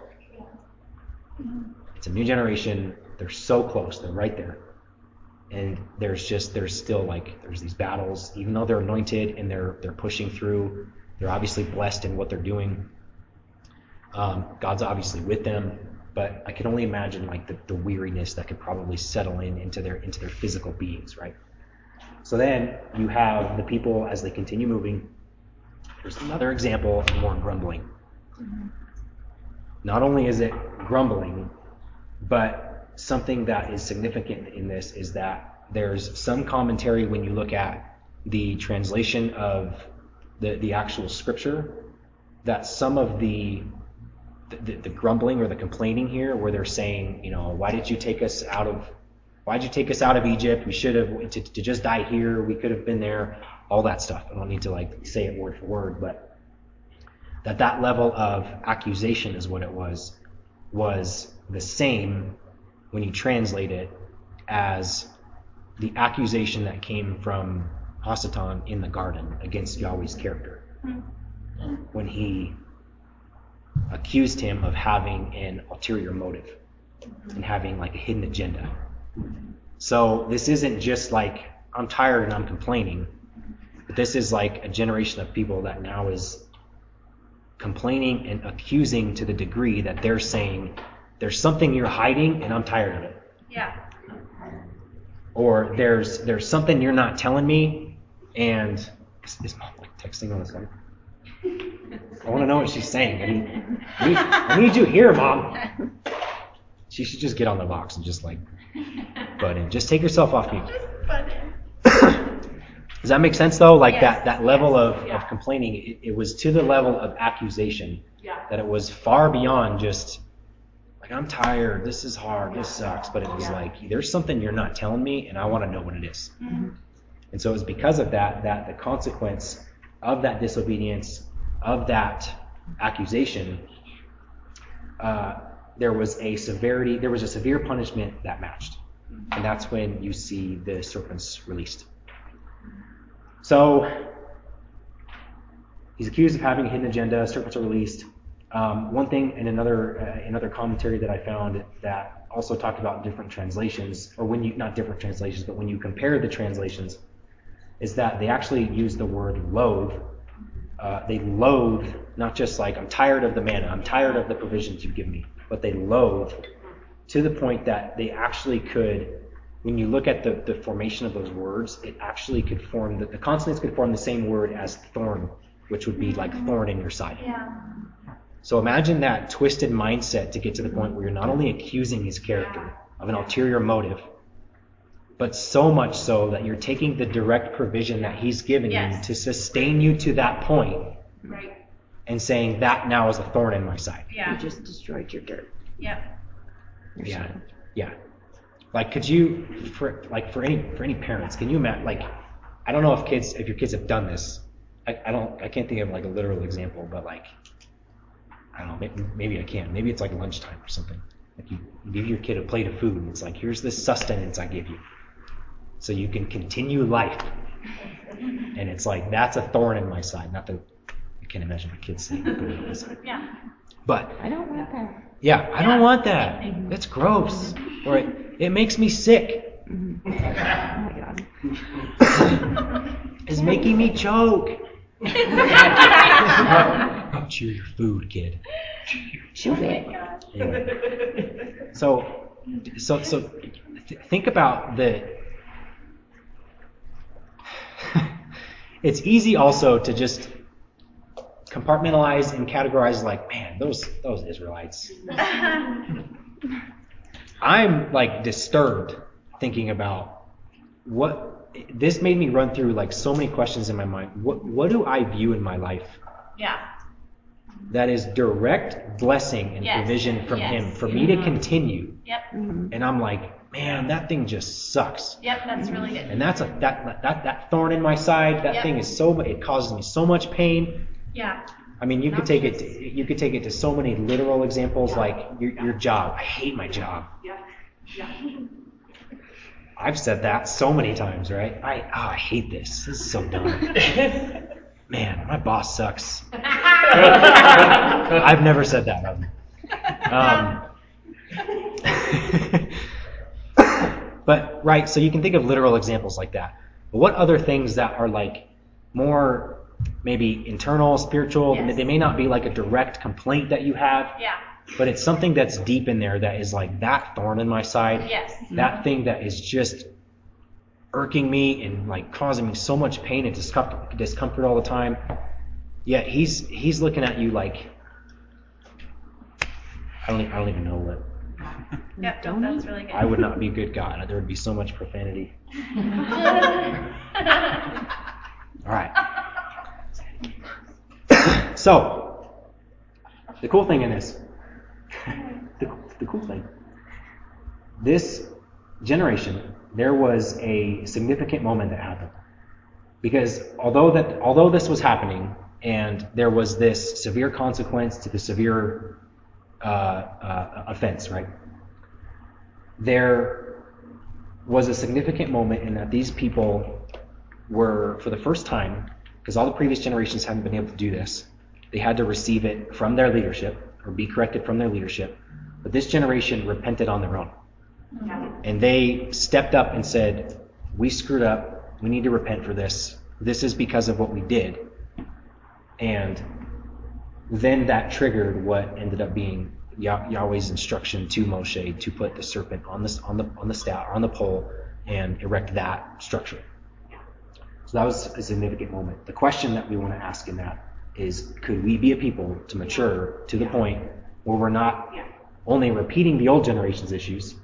It's a new generation. They're so close. They're right there. And there's just, there's still like, there's these battles, even though they're anointed and they're they're pushing through, they're obviously blessed in what they're doing. Um, God's obviously with them, but I can only imagine like the, the weariness that could probably settle in into their into their physical beings, right? So then you have the people as they continue moving. There's another example of more grumbling. not only is it grumbling, but something that is significant in this is that there's some commentary when you look at the translation of the, the actual scripture, that some of the, the the grumbling or the complaining here, where they're saying, you know, why did you take us out of why did you take us out of Egypt? We should have to, to just die here. We could have been there. All that stuff. I don't need to like say it word for word, but that that level of accusation is what it was, was the same when you translate it as the accusation that came from Hasatan in the garden against Yahweh's character, when he accused him of having an ulterior motive and having like a hidden agenda. So this isn't just like, I'm tired and I'm complaining, but this is like a generation of people that now is complaining and accusing to the degree that they're saying, there's something you're hiding and I'm tired of it. Yeah. Or there's there's something you're not telling me, and is, is mom like texting on the phone? I want to know what she's saying. I need, I need, I need you here, Mom. She should just get on the box and just like butt in. Just take yourself off mute. Just butt in. Does that make sense though? Like Yes. that that level Yes. of, Yeah. of complaining, it, it was to the level of accusation. Yeah. That it was far beyond just like, I'm tired, this is hard, this sucks. But it was Yeah. like, there's something you're not telling me and I want to know what it is. Mm-hmm. And so it was because of that, that the consequence of that disobedience, of that accusation, uh, there was a severity, there was a severe punishment that matched. And that's when you see the serpents released. So he's accused of having a hidden agenda, serpents are released. Um, one thing in another uh, another commentary that I found that also talked about different translations, or when you, not different translations, but when you compare the translations, is that they actually use the word loathe. Uh, they loathe, not just like, I'm tired of the manna, I'm tired of the provisions you give me, but they loathe to the point that they actually could, when you look at the, the formation of those words, it actually could form, the, the consonants could form the same word as thorn, which would be like thorn in your side. Yeah. So imagine that twisted mindset to get to the point where you're not only accusing his character of an ulterior motive, but so much so that you're taking the direct provision that he's given Yes. you to sustain you to that point Right. and saying that now is a thorn in my side. Yeah. You just destroyed your dirt. Yep. Your Yeah. soil. Yeah. Like, could you, for like for any for any parents, can you imagine? Like, I don't know if kids, if your kids have done this. I, I don't, I can't think of like a literal example, but like, I don't know, maybe, maybe I can. Maybe it's like lunchtime or something. Like you, you give your kid a plate of food, and it's like, here's this sustenance I give you, so you can continue life. And it's like, that's a thorn in my side. Not that I can't imagine my kids saying thorn in my side. Yeah. But I don't want that. yeah, I don't want that. That's gross. Or it, it makes me sick. Oh my God. It's making me choke. Chew your food, kid. Chew it. Anyway. So, so, so, th- think about the. It's easy also to just compartmentalize and categorize like, man, those those Israelites. I'm like disturbed thinking about what this made me run through like so many questions in my mind. What what do I view in my life Yeah. that is direct blessing and Yes. provision from Yes. him for me to continue? Yep. And I'm like, man, that thing just sucks. Yep. That's really good. And that's a that that that thorn in my side. That Yep. thing is so it causes me so much pain. Yeah. I mean, you could Not take it. just- To, you could take it to so many literal examples, Yeah. like your your job. I hate my job. Yeah. Yeah. I've said that so many times, right? I oh, I hate this. This is so dumb. Man, my boss sucks. I've never said that. Um, but right, so you can think of literal examples like that. But what other things that are like more maybe internal, spiritual? Yes. They may not be like a direct complaint that you have, Yeah. but it's something that's deep in there that is like that thorn in my side. Yes. That thing that is just irking me and like causing me so much pain and discomfort, discomfort all the time. Yet he's he's looking at you like, I don't. I don't even know what. Yep, that's really good. I would not be a good God. There would be so much profanity. All right. So, the cool thing in this, the, the cool thing, this generation, there was a significant moment that happened. Because although that, although this was happening, and there was this severe consequence to the severe uh, uh, offense, right? There was a significant moment in that these people were, for the first time, because all the previous generations hadn't been able to do this, they had to receive it from their leadership, or be corrected from their leadership. But this generation repented on their own. Yeah. And they stepped up and said, we screwed up. We need to repent for this. This is because of what we did. And then that triggered what ended up being Yah- Yahweh's instruction to Moshe to put the serpent on the on the on the staff on the pole and erect that structure. So that was a significant moment. The question that we want to ask in that is, could we be a people to mature to the point where we're not only repeating the old generation's issues,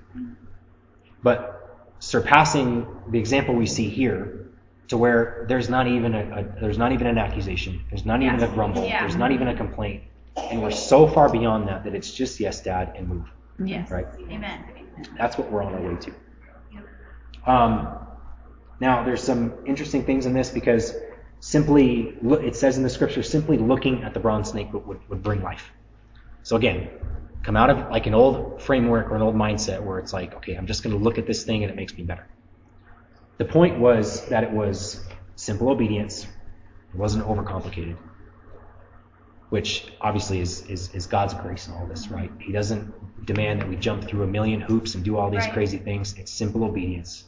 but surpassing the example we see here, to where there's not even a, a there's not even an accusation, there's not even a grumble, Yeah. there's not even a complaint, and we're so far beyond that that it's just yes, Dad, and move. Yes. Right? Amen. That's what we're on our way to. Um, now, there's some interesting things in this, because simply, it says in the scripture, simply looking at the bronze snake would, would, would bring life. So again, come out of like an old framework or an old mindset where it's like, okay, I'm just going to look at this thing and it makes me better. The point was that it was simple obedience. It wasn't overcomplicated, which obviously is, is, is God's grace in all this, right? He doesn't demand that we jump through a million hoops and do all these Right. crazy things. It's simple obedience.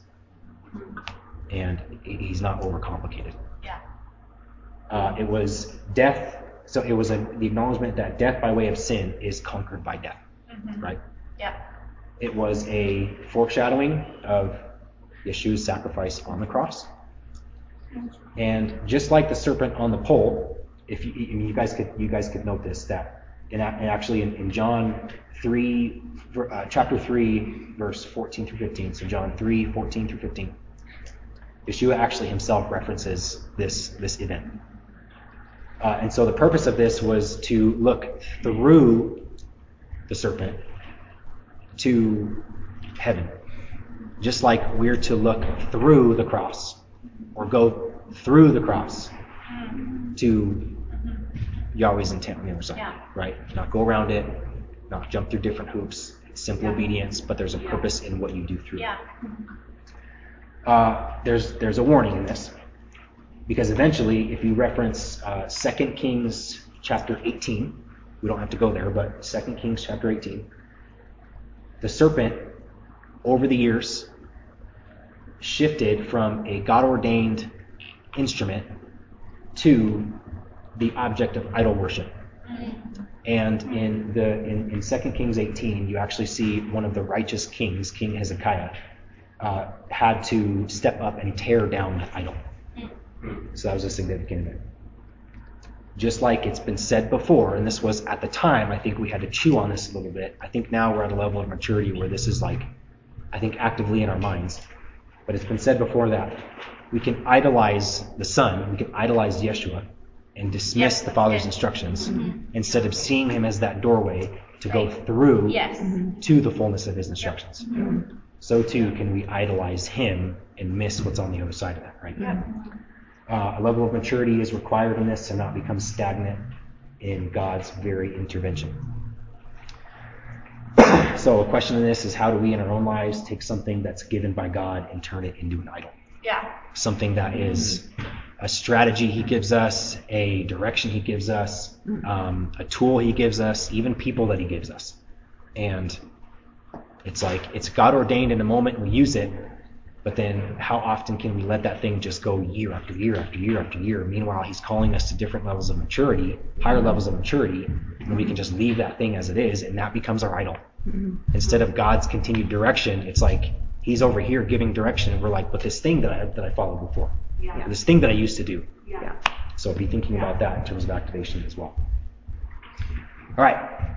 And he's not overcomplicated. Yeah. Uh, it was death. So it was a, the acknowledgement that death by way of sin is conquered by death, Mm-hmm. right? Yep. It was a foreshadowing of Yeshua's sacrifice on the cross. And just like the serpent on the pole, if you, I mean, you guys could you guys could note this, that in, in actually in, in John three, uh, chapter three, verse fourteen through fifteen. So John three, fourteen through fifteen. Yeshua actually himself references this this event. Uh, and so the purpose of this was to look through the serpent to heaven. Just like we're to look through the cross, or go through the cross to Yahweh's intent on the other side, Yeah. right? Not go around it, not jump through different hoops. It's simple Yeah. obedience, but there's a purpose in what you do through. Yeah. Uh, there's there's a warning in this, because eventually, if you reference uh, Second Kings chapter eighteen, we don't have to go there, but Second Kings chapter eighteen, the serpent over the years shifted from a God-ordained instrument to the object of idol worship. And in the in, in Second Kings eighteen, you actually see one of the righteous kings, King Hezekiah, uh, had to step up and tear down that idol. So that was a significant event. Just like it's been said before, and this was at the time, I think we had to chew on this a little bit. I think now we're at a level of maturity where this is like, I think, actively in our minds. But it's been said before that we can idolize the Son, we can idolize Yeshua, and dismiss Yes, the Father's yes. instructions, Mm-hmm. instead of seeing him as that doorway to go Right. through Yes. to the fullness of his instructions. So too can we idolize him and miss what's on the other side of that, right? Yep. Uh, a level of maturity is required in this to not become stagnant in God's very intervention. So a question in this is, how do we in our own lives take something that's given by God and turn it into an idol? Yeah. Something that is a strategy he gives us, a direction he gives us, um, a tool he gives us, even people that he gives us. And it's like, it's God ordained in the moment we use it, but then how often can we let that thing just go year after year after year after year? Meanwhile, he's calling us to different levels of maturity, higher levels of maturity, and we can just leave that thing as it is, and that becomes our idol. Instead of God's continued direction, it's like he's over here giving direction, and we're like, but this thing that I that I followed before, Yeah. this thing that I used to do. Yeah. So be thinking about that in terms of activation as well. All right.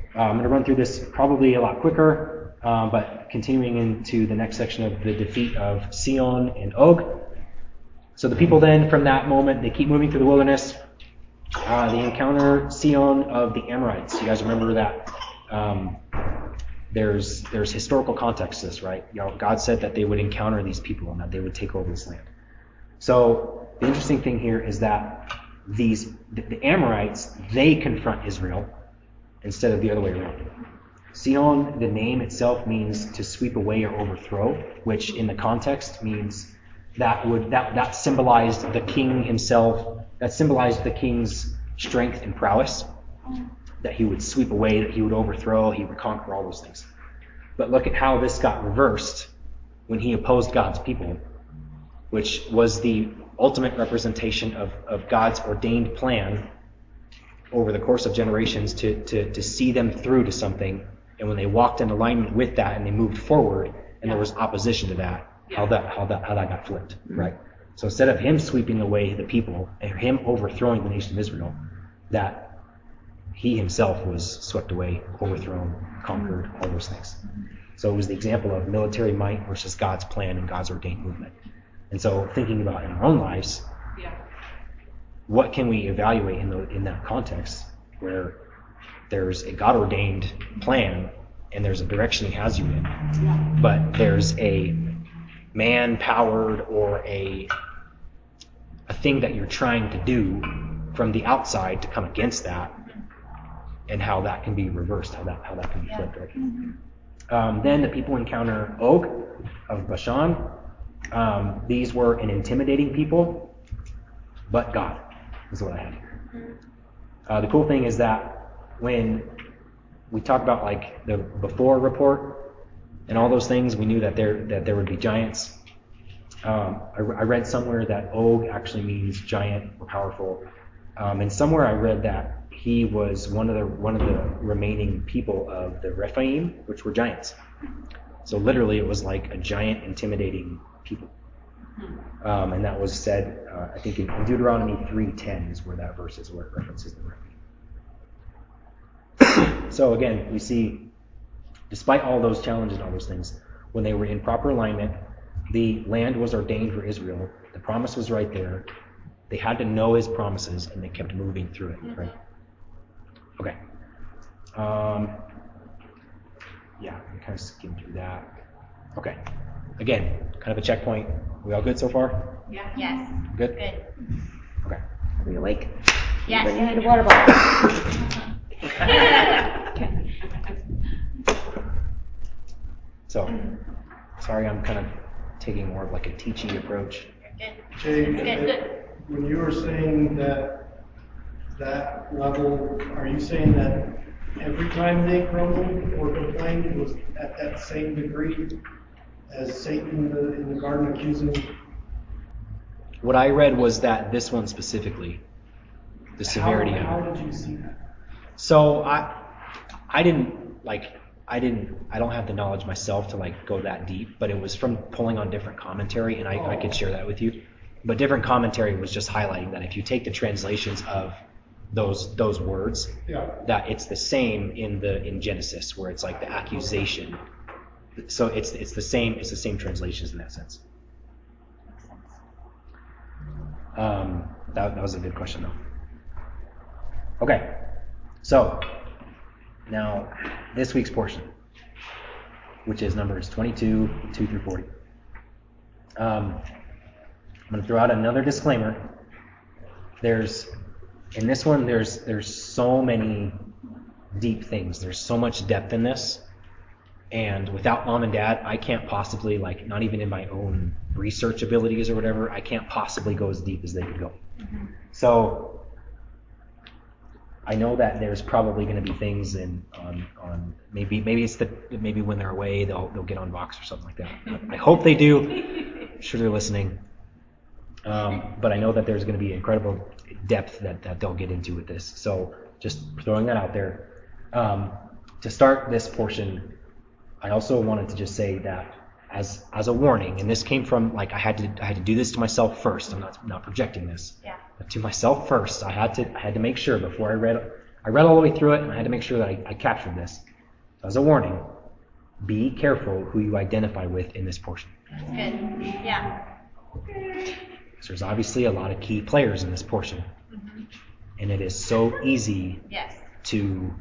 uh, I'm going to run through this probably a lot quicker, um, but continuing into the next section of the defeat of Sihon and Og. So the people then, from that moment, they keep moving through the wilderness. Uh, they encounter Sihon of the Amorites. You guys remember that? Um, there's there's historical context to this, right? You know, God said that they would encounter these people and that they would take over this land. So the interesting thing here is that these the, the Amorites, they confront Israel instead of the other way around. Sihon, the name itself means to sweep away or overthrow, which in the context means that would that that symbolized the king himself. That symbolized the king's strength and prowess. That he would sweep away, that he would overthrow, he would conquer, all those things. But look at how this got reversed when he opposed God's people, which was the ultimate representation of, of God's ordained plan over the course of generations to, to, to see them through to something. And when they walked in alignment with that and they moved forward and yeah. there was opposition to that, yeah. how that how that how that got flipped, mm-hmm. right? So instead of him sweeping away the people and him overthrowing the nation of Israel, that he himself was swept away, overthrown, conquered, all those things. So it was the example of military might versus God's plan and God's ordained movement. And so thinking about in our own lives, yeah. what can we evaluate in the in that context where there's a God-ordained plan and there's a direction he has you in, yeah. but there's a man-powered or a a thing that you're trying to do from the outside to come against that, and how that can be reversed, how that how that can be flipped. Right? Mm-hmm. Um, then the people encounter Og of Bashan. Um, these were an intimidating people, but God is what I have here. Uh, the cool thing is that when we talk about like the before report and all those things, we knew that there that there would be giants. Um, I, I read somewhere that Og actually means giant or powerful, um, and somewhere I read that he was one of the one of the remaining people of the Rephaim, which were giants. So literally, it was like a giant, intimidating people, um, and that was said, uh, I think, in Deuteronomy three ten is where that verse is, where it references the Rephaim. So again, we see, despite all those challenges and all those things, when they were in proper alignment, the land was ordained for Israel. The promise was right there. They had to know his promises, and they kept moving through it. Right? Okay. Um, yeah, we kind of skimmed through that. Okay. Again, kind of a checkpoint. We all good so far? Yeah. Yes. Good? Good. Okay. Are we awake? Yes. Bring me the water bottle. So, sorry, I'm kind of taking more of like a teachy approach. Good. Jay, Good. Good. When you were saying that that level, are you saying that every time they grumbled or complained, it was at that same degree as Satan in the, in the garden accusing? What I read was that this one specifically, the severity how, of it. How did you see that? So I, I didn't like. I didn't, I don't have the knowledge myself to like go that deep, but it was from pulling on different commentary, and I, oh. I could share that with you. But different commentary was just highlighting that if you take the translations of those those words, yeah. that it's the same in the in Genesis, where it's like the accusation. So it's it's the same it's the same translations in that sense. Um, that that was a good question though. Okay, so. Now, this week's portion, which is Numbers twenty-two, two through forty. Um, I'm going to throw out another disclaimer. There's, in this one, there's there's so many deep things. There's so much depth in this. And without mom and dad, I can't possibly, like, not even in my own research abilities or whatever, I can't possibly go as deep as they could go. Mm-hmm. So, I know that there's probably going to be things in on on maybe maybe it's the maybe when they're away they'll they'll get on Vox or something like that. I hope they do. I'm sure they're listening. Um, but I know that there's going to be incredible depth that, that they'll get into with this. So just throwing that out there. Um, to start this portion, I also wanted to just say that as as a warning, and this came from like I had to I had to do this to myself first. I'm not not projecting this. Yeah. But to myself first, I had to I had to make sure before I read I read all the way through it, and I had to make sure that I, I captured this. So as a warning, be careful who you identify with in this portion. That's good. Yeah. So there's obviously a lot of key players in this portion. Mm-hmm. And it is so easy Yes. to...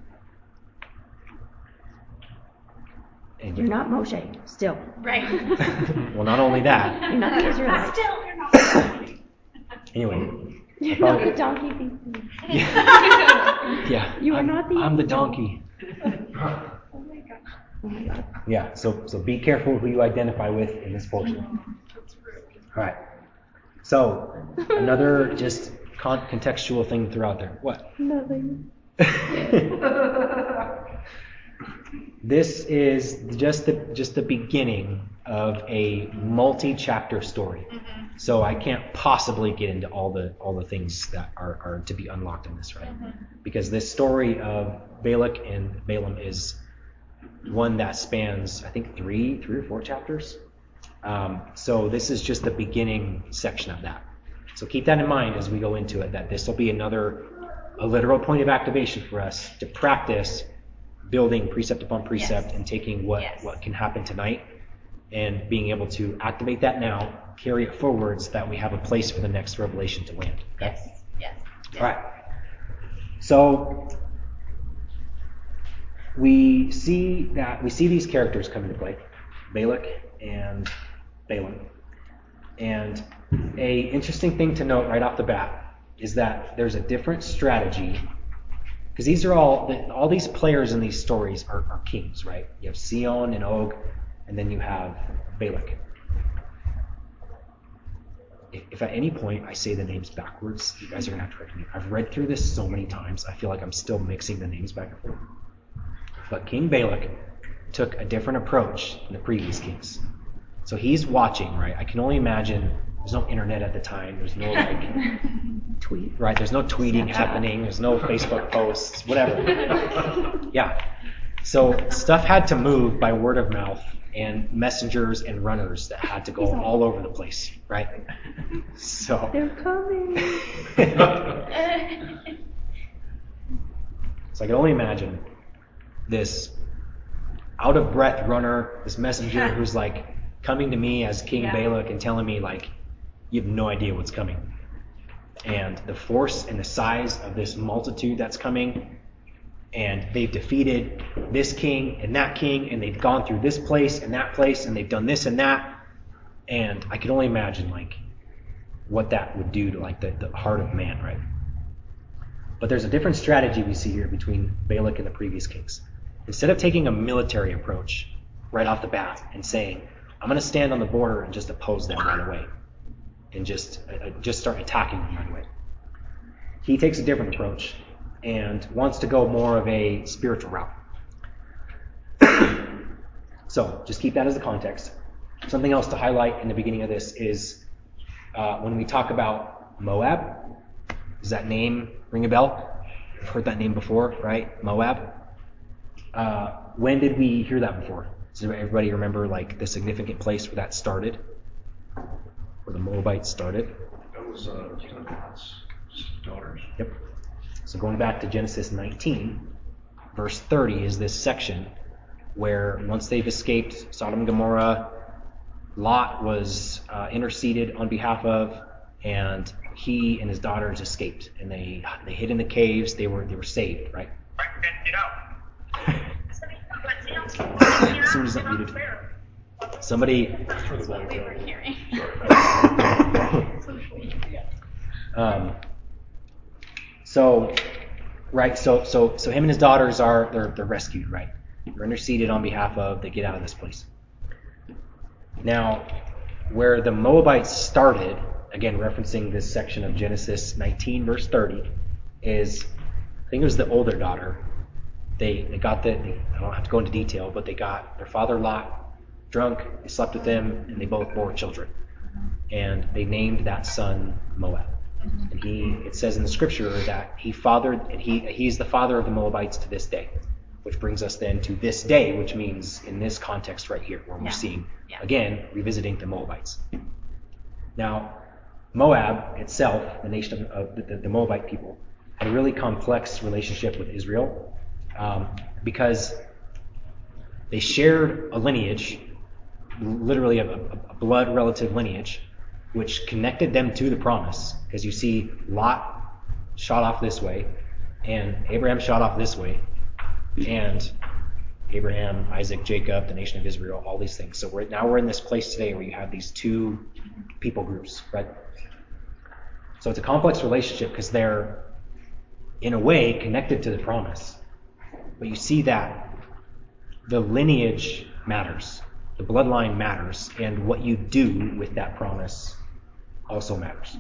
And You're not Moshe, still. Right. well, not only that. You're not the Israelite. Still, you're not. Anyway. You're probably, not the donkey thief. yeah. yeah. You are I'm, not the I'm the angel. donkey. Oh my God. Oh my God. Yeah, so so be careful who you identify with in this portion. All right. So another just con- contextual thing to throw out there. What? Nothing. This is just the just the beginning of a multi-chapter story. Mm-hmm. So I can't possibly get into all the all the things that are, are to be unlocked in this, right? Mm-hmm. Because this story of Balak and Balaam is one that spans, I think, three, three or four chapters. Um, so this is just the beginning section of that. So keep that in mind as we go into it, that this will be another, a literal point of activation for us to practice building precept upon precept Yes. and taking what, Yes. what can happen tonight and being able to activate that now, carry it forwards, that we have a place for the next revelation to land. Okay? Yes. Yes. All right. So we see that we see these characters come into play, Balak and Balaam. And a interesting thing to note right off the bat is that there's a different strategy, because these are all all these players in these stories are, are kings, right? You have Sihon and Og, and then you have Balak. If, if at any point I say the names backwards, you guys are gonna have to correct me. I've read through this so many times, I feel like I'm still mixing the names back and forth. But King Balak took a different approach than the previous kings. So he's watching, right? I can only imagine there's no internet at the time. There's no like Tweet. right. There's no tweeting happening. There's no Facebook posts, whatever. Yeah. So stuff had to move by word of mouth and messengers and runners that had to go all over the place, right? So. They're coming. So I can only imagine this out of breath runner, this messenger who's like coming to me as King Yeah. Balak and telling me like, you have no idea what's coming. And the force and the size of this multitude that's coming, and they've defeated this king and that king, and they've gone through this place and that place, and they've done this and that. And I can only imagine like what that would do to like the, the heart of man, right? But there's a different strategy we see here between Balak and the previous kings. Instead of taking a military approach right off the bat and saying, I'm going to stand on the border and just oppose them right away and just uh, just start attacking them right away, he takes a different approach and wants to go more of a spiritual route. So just keep that as the context. Something else to highlight in the beginning of this is uh, when we talk about Moab. Does that name ring a bell? I've heard that name before, right? Moab. Uh, when did we hear that before? Does everybody remember like the significant place where that started? Where the Moabites started? That was uh, God's daughters. Yep. So going back to Genesis nineteen, verse thirty is this section where once they've escaped Sodom and Gomorrah, Lot was uh, interceded on behalf of, and he and his daughters escaped, and they they hid in the caves. They were they were saved, right? Somebody's unmuted. Somebody. That's what we were hearing. um, so, right. So so so him and his daughters are they're they're rescued, right? They're interceded on behalf of. They get out of this place. Now, where the Moabites started, again referencing this section of Genesis nineteen, verse thirty, is I think it was the older daughter. They they got the, they, I don't have to go into detail, but they got their father Lot drunk, they slept with him, and they both bore children. And they named that son Moab. And he, it says in the scripture that he fathered, and he he's the father of the Moabites to this day. Which brings us then to this day, which means in this context right here, where we're Yeah. seeing, Yeah. again, revisiting the Moabites. Now, Moab itself, the nation of, of the, the Moabite people, had a really complex relationship with Israel um, because they shared a lineage, literally a, a blood relative lineage, which connected them to the promise. Because you see Lot shot off this way, and Abraham shot off this way, and Abraham, Isaac, Jacob, the nation of Israel, all these things. So we're, now we're in this place today where you have these two people groups, right? So it's a complex relationship because they're, in a way, connected to the promise. But you see that the lineage matters. The bloodline matters. And what you do with that promise also matters.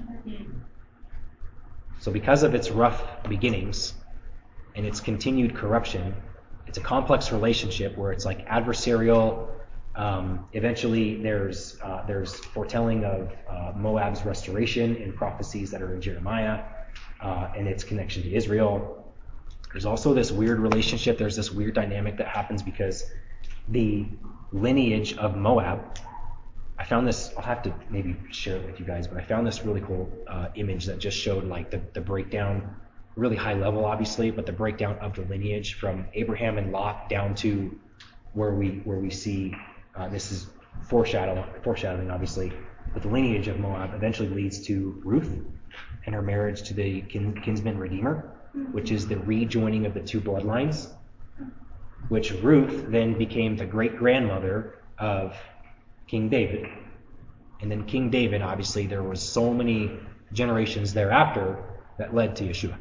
So because of its rough beginnings and its continued corruption, it's a complex relationship where it's like adversarial. Um, eventually, there's uh, there's foretelling of uh, Moab's restoration in prophecies that are in Jeremiah uh, and its connection to Israel. There's also this weird relationship. There's this weird dynamic that happens because the lineage of Moab. I found this. I'll have to maybe share it with you guys, but I found this really cool uh, image that just showed like the, the breakdown. Really high level, obviously, but the breakdown of the lineage from Abraham and Lot down to where we where we see uh, this is foreshadowing, foreshadowing, obviously, but the lineage of Moab eventually leads to Ruth and her marriage to the kin, kinsman redeemer, which is the rejoining of the two bloodlines, which Ruth then became the great grandmother of King David, and then King David, obviously, there was so many generations thereafter that led to Yeshua.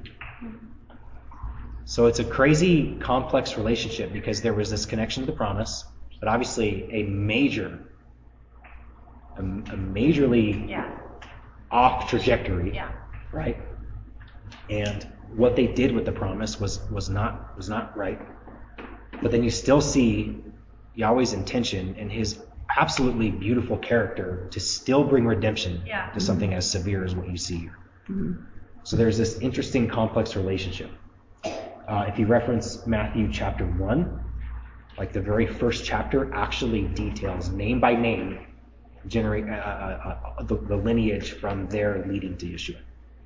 So it's a crazy, complex relationship because there was this connection to the promise, but obviously a major, a, a majorly Yeah. off trajectory, Yeah. right? And what they did with the promise was was not was not right. But then you still see Yahweh's intention and His absolutely beautiful character to still bring redemption Yeah. to something as severe as what you see here. So there's this interesting, complex relationship. Uh, if you reference Matthew chapter one, like the very first chapter actually details name by name generate uh, uh, uh, the, the lineage from there leading to Yeshua.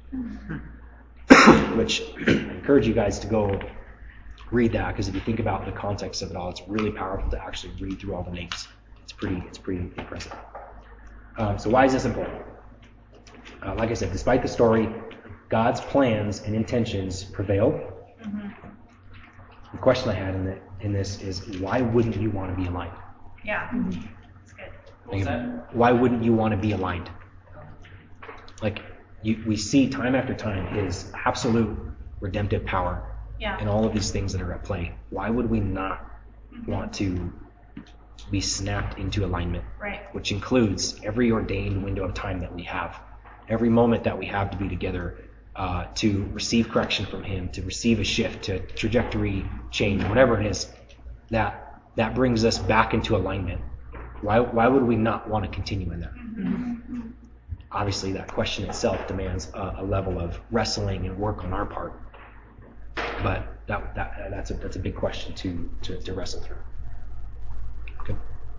Which I encourage you guys to go read that, because if you think about the context of it all, it's really powerful to actually read through all the names. It's pretty, it's pretty impressive. Um, so why is this important? Uh, like I said, despite the story, God's plans and intentions prevailed. Mm-hmm. The question I had in, the, in this is, why wouldn't you want to be aligned? Yeah. It's good. Like, why wouldn't you want to be aligned? Like, you, we see time after time His absolute redemptive power Yeah. and all of these things that are at play. Why would we not want to be snapped into alignment? Right. Which includes every ordained window of time that we have, every moment that we have to be together, uh, to receive correction from Him, to receive a shift, to trajectory change, whatever it is, that that brings us back into alignment. Why why would we not want to continue in that? Mm-hmm. Obviously, that question itself demands a, a level of wrestling and work on our part. But that that that's a that's a big question to to, to wrestle through. Good.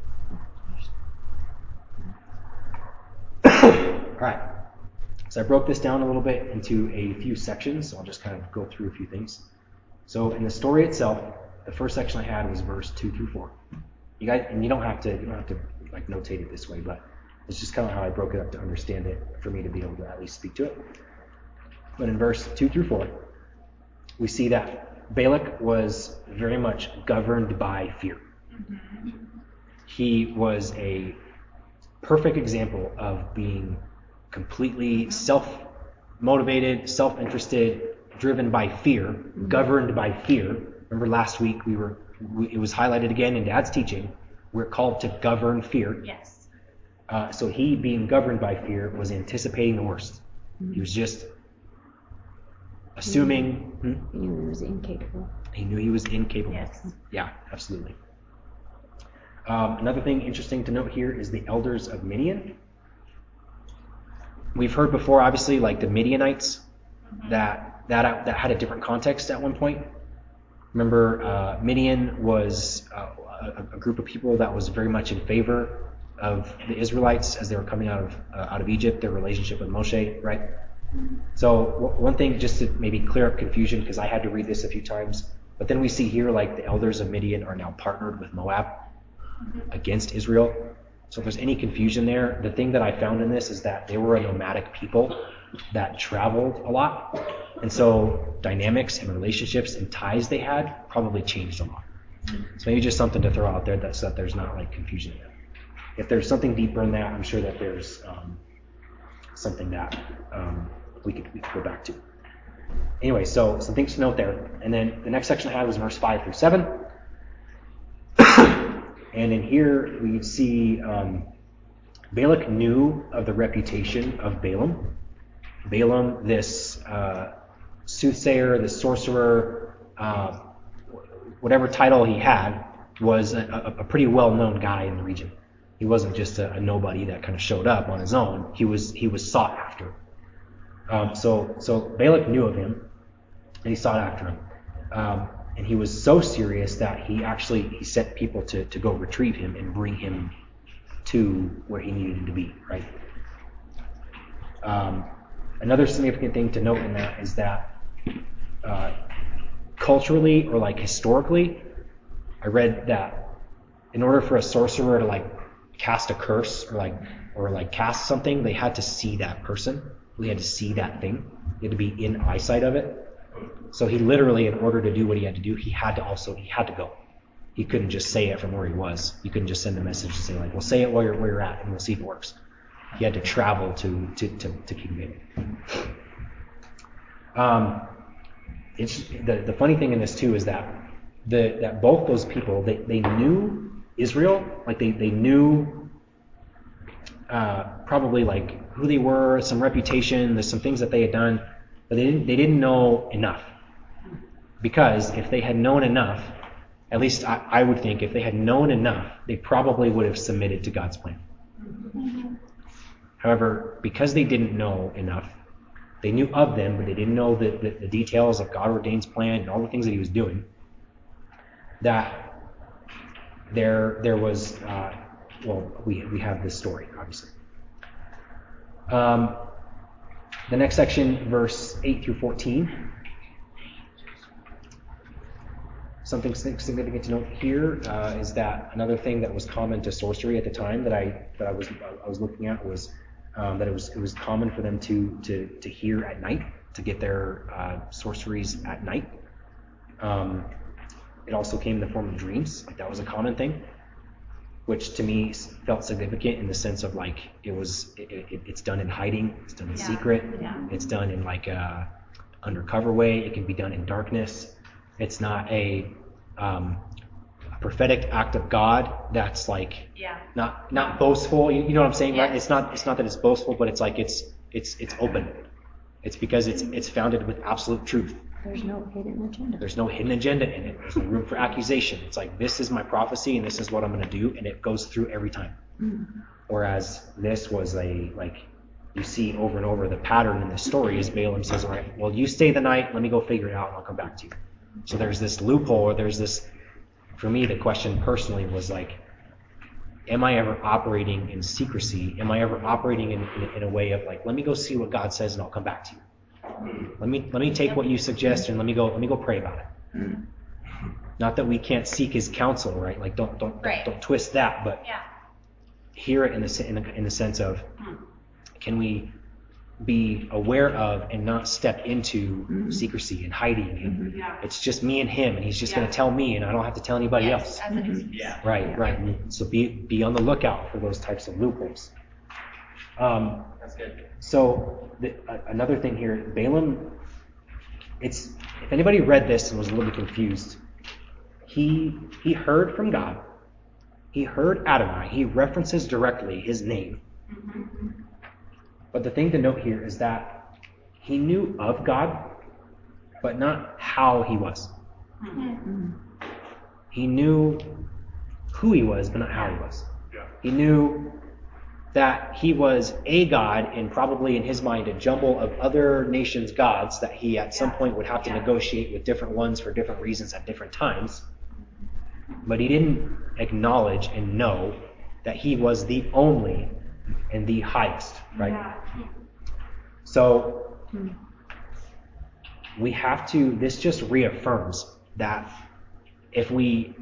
All right. So I broke this down a little bit into a few sections. So I'll just kind of go through a few things. So in the story itself, the first section I had was verse two through four. You guys, and you don't have to you don't have to like notate it this way, but it's just kind of how I broke it up to understand it, for me to be able to at least speak to it. But in verse two through four, we see that Balak was very much governed by fear. Mm-hmm. He was a perfect example of being completely self-motivated, self-interested, driven by fear, governed by fear. Remember last week we were we, it was highlighted again in Dad's teaching. We're called to govern fear. Yes. Uh, so he, being governed by fear, was anticipating the worst. He was just assuming. He knew he was incapable. He knew he was incapable. Yes. Yeah, absolutely. Um, another thing interesting to note here is the elders of Midian. We've heard before, obviously, like the Midianites, mm-hmm. that that that had a different context at one point. Remember, uh, Midian was uh, a, a group of people that was very much in favor of the Israelites as they were coming out of uh, out of Egypt, their relationship with Moshe, right? So w- one thing, just to maybe clear up confusion, because I had to read this a few times, but then we see here like the elders of Midian are now partnered with Moab against Israel. So if there's any confusion there, the thing that I found in this is that they were a nomadic people that traveled a lot. And so dynamics and relationships and ties they had probably changed a lot. So maybe just something to throw out there that, so that there's not like confusion there. If there's something deeper in that, I'm sure that there's um, something that um, we could we could go back to. Anyway, so some things to note there. And then the next section I had was verse five through seven. And in here we see um, Balak knew of the reputation of Balaam. Balaam, this uh, soothsayer, this sorcerer, uh, whatever title he had, was a, a, a pretty well-known guy in the region. He wasn't just a, a nobody that kind of showed up on his own. He was he was sought after. Um, so so Balak knew of him, and he sought after him. Um, and he was so serious that he actually he sent people to, to go retrieve him and bring him to where he needed to be, right? Um, another significant thing to note in that is that uh, culturally or like historically, I read that in order for a sorcerer to like cast a curse or like or like cast something, they had to see that person. They had to see that thing. They had to be in eyesight of it. So he literally, in order to do what he had to do, he had to also he had to go. He couldn't just say it from where he was. You couldn't just send a message and say like, "Well, say it where you're where you're at, and we'll see if it works." He had to travel to to to, to King David. Um, it's the the funny thing in this too is that the that both those people they, they knew Israel, like they they knew uh, probably like who they were, some reputation, there's some things that they had done, but they didn't they didn't know enough. Because if they had known enough, at least I, I would think if they had known enough, they probably would have submitted to God's plan. Mm-hmm. However, because they didn't know enough, they knew of them, but they didn't know the, the, the details of God ordained's plan and all the things that he was doing, that there there was, uh, well, we, we have this story, obviously. Um, the next section, verse eight through fourteen. Something significant to note here uh, is that another thing that was common to sorcery at the time that I that I was I was looking at was um, that it was it was common for them to to to hear at night, to get their uh, sorceries at night. Um, it also came in the form of dreams. Like that was a common thing, which to me felt significant in the sense of like it was it, it, it's done in hiding, it's done in yeah. secret, yeah. It's done in like a undercover way. It can be done in darkness. It's not a, um, a prophetic act of God that's like yeah. not not boastful. You, you know what I'm saying, yes. Right? It's not it's not that it's boastful, but it's like it's it's it's open. It's because it's it's founded with absolute truth. There's no hidden agenda. There's no hidden agenda in it. There's no room for accusation. It's like this is my prophecy and this is what I'm going to do, and it goes through every time. Mm-hmm. Whereas this was a like you see over and over the pattern in this story is Balaam says, all right, well you stay the night, let me go figure it out, and I'll come back to you. So there's this loophole, or there's this, for me, the question personally was like, am I ever operating in secrecy? Am I ever operating in, in, in a way of like, let me go see what God says and I'll come back to you. Let me let me take what you suggest and let me go let me go pray about it. Not that we can't seek his counsel, right? Like don't don't right. don't, don't twist that, but yeah. hear it in the in the, in the sense of, can we be aware of and not step into mm-hmm. secrecy and hiding and yeah. it's just me and him and he's just yeah. going to tell me and I don't have to tell anybody yes, else. Mm-hmm. Yeah. Right, yeah. right. So be be on the lookout for those types of loopholes. Um, That's good. So the, uh, another thing here, Balaam, it's if anybody read this and was a little bit confused, he he heard from God. He heard Adonai. He references directly his name. Mm-hmm. But the thing to note here is that he knew of God, but not how he was. Mm-hmm. He knew who he was, but not how he was. Yeah. He knew that he was a God, and probably in his mind a jumble of other nations' gods that he at some point would have to yeah. negotiate with different ones for different reasons at different times. But he didn't acknowledge and know that he was the only and the highest, right? Yeah. So We have to, this just reaffirms that if we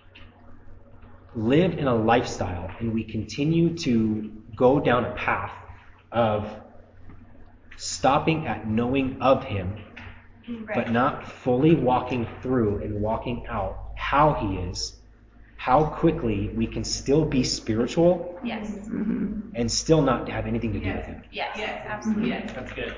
live in a lifestyle and we continue to go down a path of stopping at knowing of him, Right. but not fully walking through and walking out how he is, how quickly we can still be spiritual Yes. and still not have anything to do with him. Yes. Yes. Absolutely. Yes. That's good.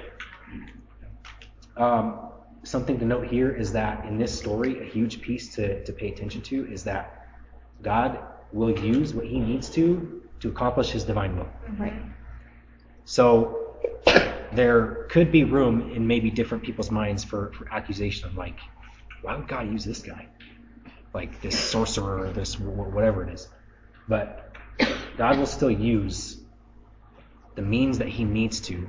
Um, something to note here is that in this story, a huge piece to, to pay attention to is that God will use what he needs to to accomplish his divine will. Right. So there could be room in maybe different people's minds for, for accusation of like, why would God use this guy? Like this sorcerer or this wh- whatever it is. But God will still use the means that he needs to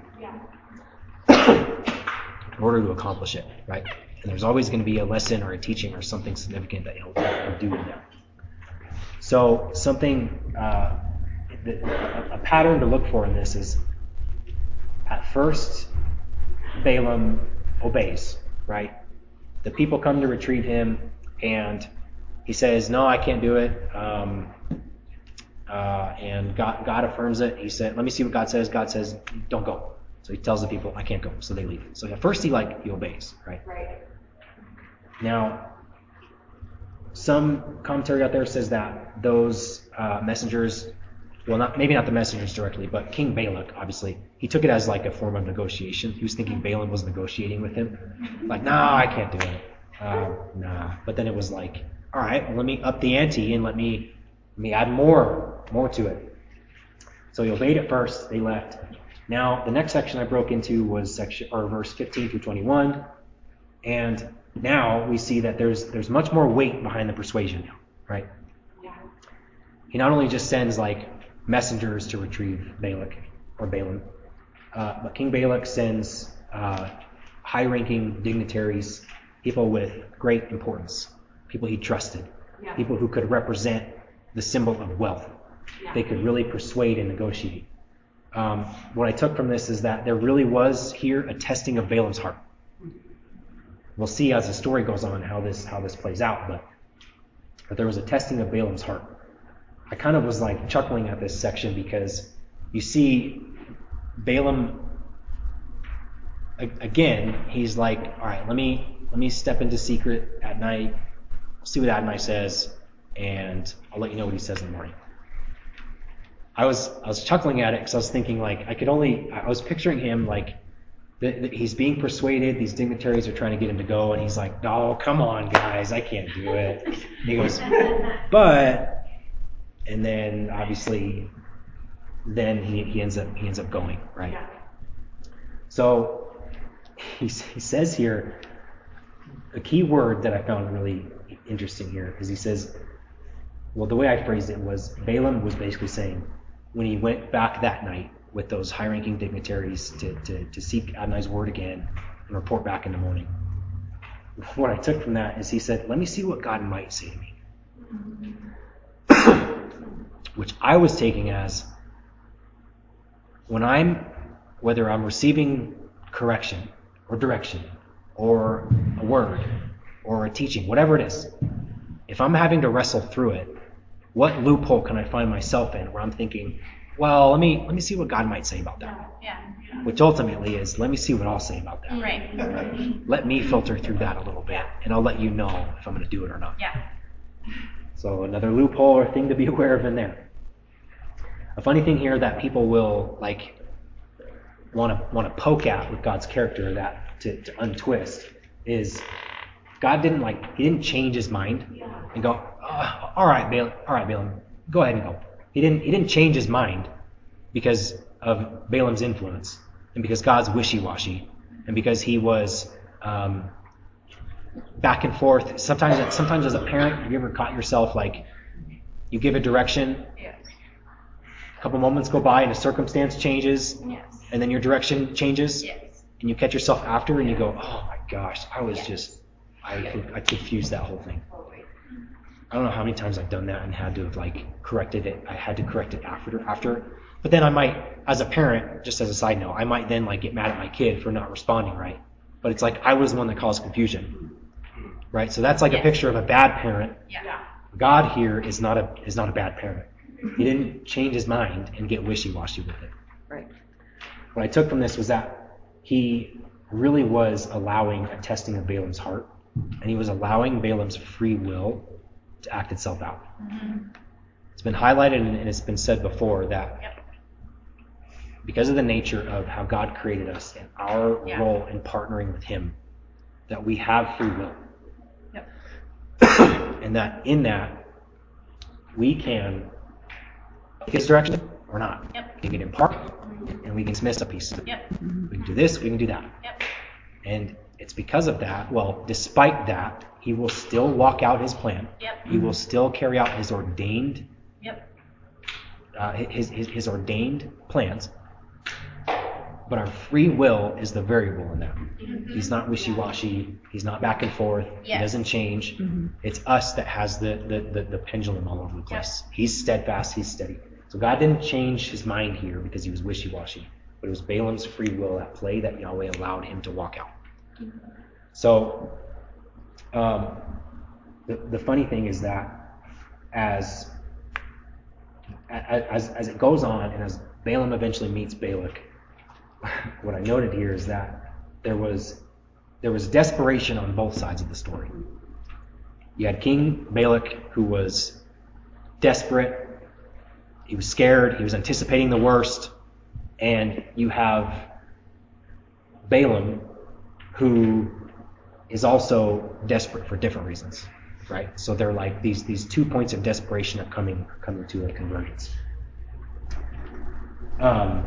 in order to accomplish it, right? And there's always going to be a lesson or a teaching or something significant that he'll, he'll do in that. So something, uh, a, a pattern to look for in this is at first Balaam obeys, right? The people come to retrieve him and he says, no, I can't do it. Um, uh, and God, God affirms it. He said, let me see what God says. God says, don't go. So he tells the people, I can't go. So they leave. So at first he like, he obeys, right? Right. Now, some commentary out there says that those uh, messengers, well, not maybe not the messengers directly, but King Balak, obviously, he took it as like a form of negotiation. He was thinking Balaam was negotiating with him. Like, nah, I can't do it. Uh, nah. But then it was like, all right, well, let me up the ante and let me let me add more, more to it. So he obeyed at first. They left. Now, the next section I broke into was section or verse fifteen through twenty-one, and now we see that there's there's much more weight behind the persuasion now, right? Yeah. He not only just sends like messengers to retrieve Balak or Balaam, uh, but King Balak sends uh, high-ranking dignitaries, people with great importance, people he trusted, Yeah. people who could represent the symbol of wealth. Yeah. They could really persuade and negotiate. Um, what I took from this is that there really was here a testing of Balaam's heart. We'll see as the story goes on how this how this plays out, but, but there was a testing of Balaam's heart. I kind of was like chuckling at this section because you see Balaam a- again, he's like, all right, let me let me step into secret at night, see what Adonai says, and I'll let you know what he says in the morning. I was I was chuckling at it because I was thinking like I could only I was picturing him like the, the, he's being persuaded. These dignitaries are trying to get him to go, and he's like, "No, come on, guys, I can't do it." And he goes, "But," and then obviously, then he, he ends up he ends up going, right? Yeah. So he he says here a key word that I found really interesting here is he says, well, the way I phrased it was Balaam was basically saying when he went back that night with those high-ranking dignitaries to, to, to seek Adonai's word again and report back in the morning. What I took from that is he said, let me see what God might say to me. Which I was taking as when I'm, whether I'm receiving correction or direction or a word or a teaching, whatever it is, if I'm having to wrestle through it, what loophole can I find myself in where I'm thinking, well, let me let me see what God might say about that. Yeah. Which ultimately is, let me see what I'll say about that. Right. Let me filter through that a little bit, and I'll let you know if I'm going to do it or not. Yeah. So another loophole or thing to be aware of in there. A funny thing here that people will like want to want to poke at with God's character, that to, to untwist, is God didn't like he didn't change his mind and go, oh, all right, Balaam, all right, Balaam, go ahead and go. He didn't he didn't change his mind because of Balaam's influence and because God's wishy-washy and because he was um, back and forth. Sometimes sometimes as a parent, have you ever caught yourself like you give a direction, Yes. a couple moments go by and a circumstance changes, Yes. and then your direction changes, Yes. and you catch yourself after and you go, oh my gosh, I was just, I, I confused that whole thing. I don't know how many times I've done that and had to have like corrected it. I had to correct it after, after But then I might, as a parent, just as a side note, I might then like get mad at my kid for not responding right. But it's like I was the one that caused confusion, right? So that's like Yeah. a picture of a bad parent. Yeah. God here is not a is not a bad parent. He didn't change his mind and get wishy-washy with it. Right. What I took from this was that he really was allowing a testing of Balaam's heart, and he was allowing Balaam's free will to act itself out. Mm-hmm. It's been highlighted and it's been said before that Yep. because of the nature of how God created us and our Yeah. role in partnering with him, that we have free will. Yep. And that in that, we can take his direction or not. Yep. We can get in part and we can dismiss a piece. Yep. We can do this, we can do that. Yep. And it's because of that, well, despite that, he will still walk out his plan. Yep. He will still carry out his ordained Yep. uh, his, his his ordained plans. But our free will is the variable in that. Mm-hmm. He's not wishy-washy. He's not back and forth. He Yes. doesn't change. It's us that has the, the, the, the pendulum all over the place. He's steadfast. He's steady. So God didn't change his mind here because he was wishy-washy. But it was Balaam's free will at play that Yahweh allowed him to walk out. So um, the, the funny thing is that as, as, as it goes on and as Balaam eventually meets Balak, what I noted here is that there was there was desperation on both sides of the story. You had King Balak, who was desperate. He was scared. He was anticipating the worst. And you have Balaam, who is also desperate for different reasons, right? So they're like these these two points of desperation are coming coming to a convergence. Um.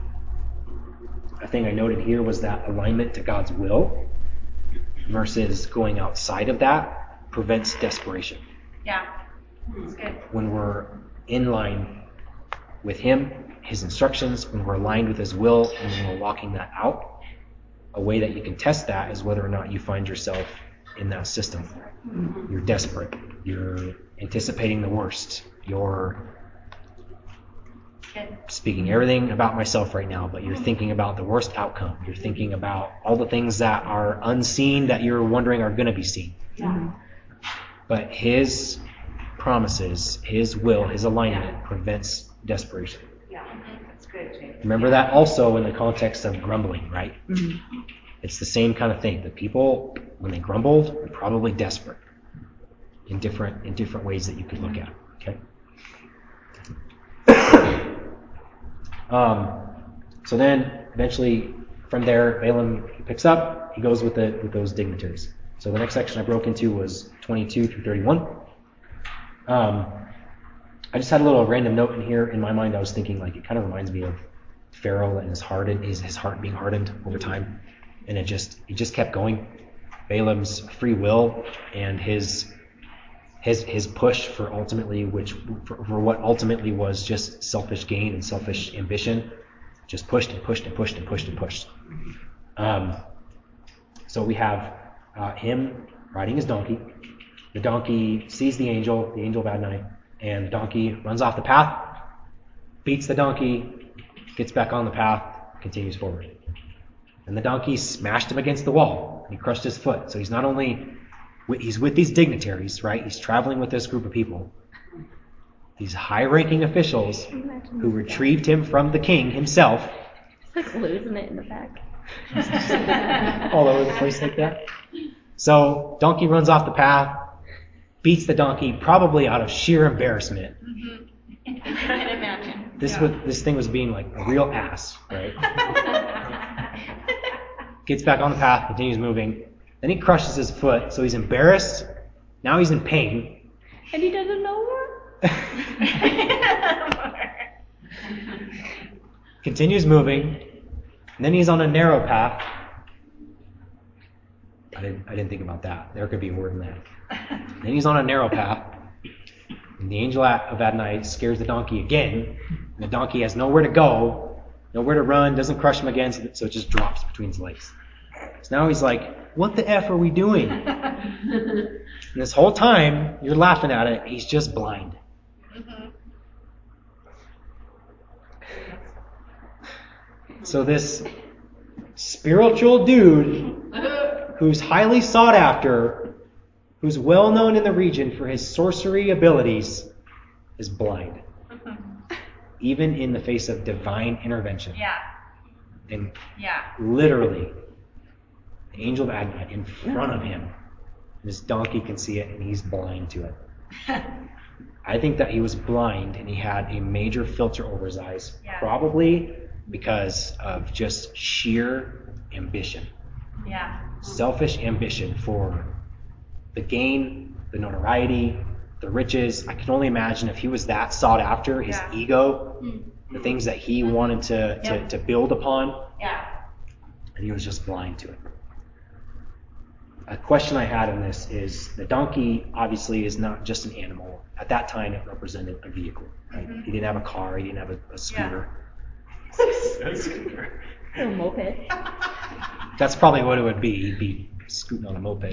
A thing I noted here was that alignment to God's will versus going outside of that prevents desperation. Yeah. That's good. When we're in line with him, his instructions, when we're aligned with his will, and when we're walking that out, a way that you can test that is whether or not you find yourself in that system. You're desperate. You're anticipating the worst. You're Good. speaking everything about myself right now, but you're thinking about the worst outcome. You're thinking about all the things that are unseen that you're wondering are going to be seen. Yeah. But his promises, his will, his alignment prevents desperation. Yeah. That's good, Jake. Remember that also in the context of grumbling, right? Mm-hmm. It's the same kind of thing. The people, when they grumbled, were probably desperate in different in different ways that you could look at. Okay. Um, so then, eventually, from there, Balaam picks up. He goes with the with those dignitaries. So the next section I broke into was twenty-two through thirty-one. Um, I just had a little random note in here. In my mind, I was thinking like it kind of reminds me of Pharaoh and his heart, his his heart being hardened over time, and it just it just kept going. Balaam's free will and his his his push for ultimately, which for, for what ultimately was just selfish gain and selfish ambition, just pushed and pushed and pushed and pushed and pushed. Um, so we have uh, him riding his donkey. The donkey sees the angel, the angel of Adonai, and the donkey runs off the path, beats the donkey, gets back on the path, continues forward. And the donkey smashed him against the wall, and he crushed his foot. So he's not only He's with these dignitaries, right? He's traveling with this group of people. These high-ranking officials who retrieved him from the king himself. It's like losing it in the back. All over the place like that. So donkey runs off the path, beats the donkey, probably out of sheer embarrassment. Mm-hmm. I can imagine. This Yeah. was this thing was being like a real ass, right? Gets back on the path, continues moving. Then he crushes his foot, so he's embarrassed. Now he's in pain. And he doesn't know her? Continues moving. And then he's on a narrow path. I didn't I didn't think about that. There could be a word in that. Then he's on a narrow path. And the angel of Adonai scares the donkey again. And the donkey has nowhere to go, nowhere to run, doesn't crush him again, so it just drops between his legs. So now he's like, what the F are we doing? And this whole time, you're laughing at it, he's just blind. Mm-hmm. So this spiritual dude who's highly sought after, who's well known in the region for his sorcery abilities, is blind. Even in the face of divine intervention. Yeah. And Yeah. literally, the angel of Adonai in front of him. This donkey can see it and he's blind to it. I think that he was blind and he had a major filter over his eyes, Yeah. probably because of just sheer ambition. Yeah. Selfish ambition for the gain, the notoriety, the riches. I can only imagine if he was that sought after, his Yeah. ego, Mm. the things that he wanted to, to, Yep. to build upon, Yeah. and he was just blind to it. A question I had in this is, the donkey obviously is not just an animal. At that time, it represented a vehicle. Right? Mhm. He didn't have a car. He didn't have a, a scooter. A moped. That's probably what it would be. He'd be scooting on a moped.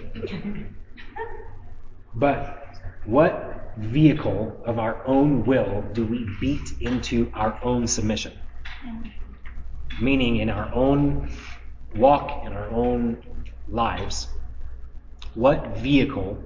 But what vehicle of our own will do we beat into our own submission? Meaning in our own walk, in our own lives, what vehicle,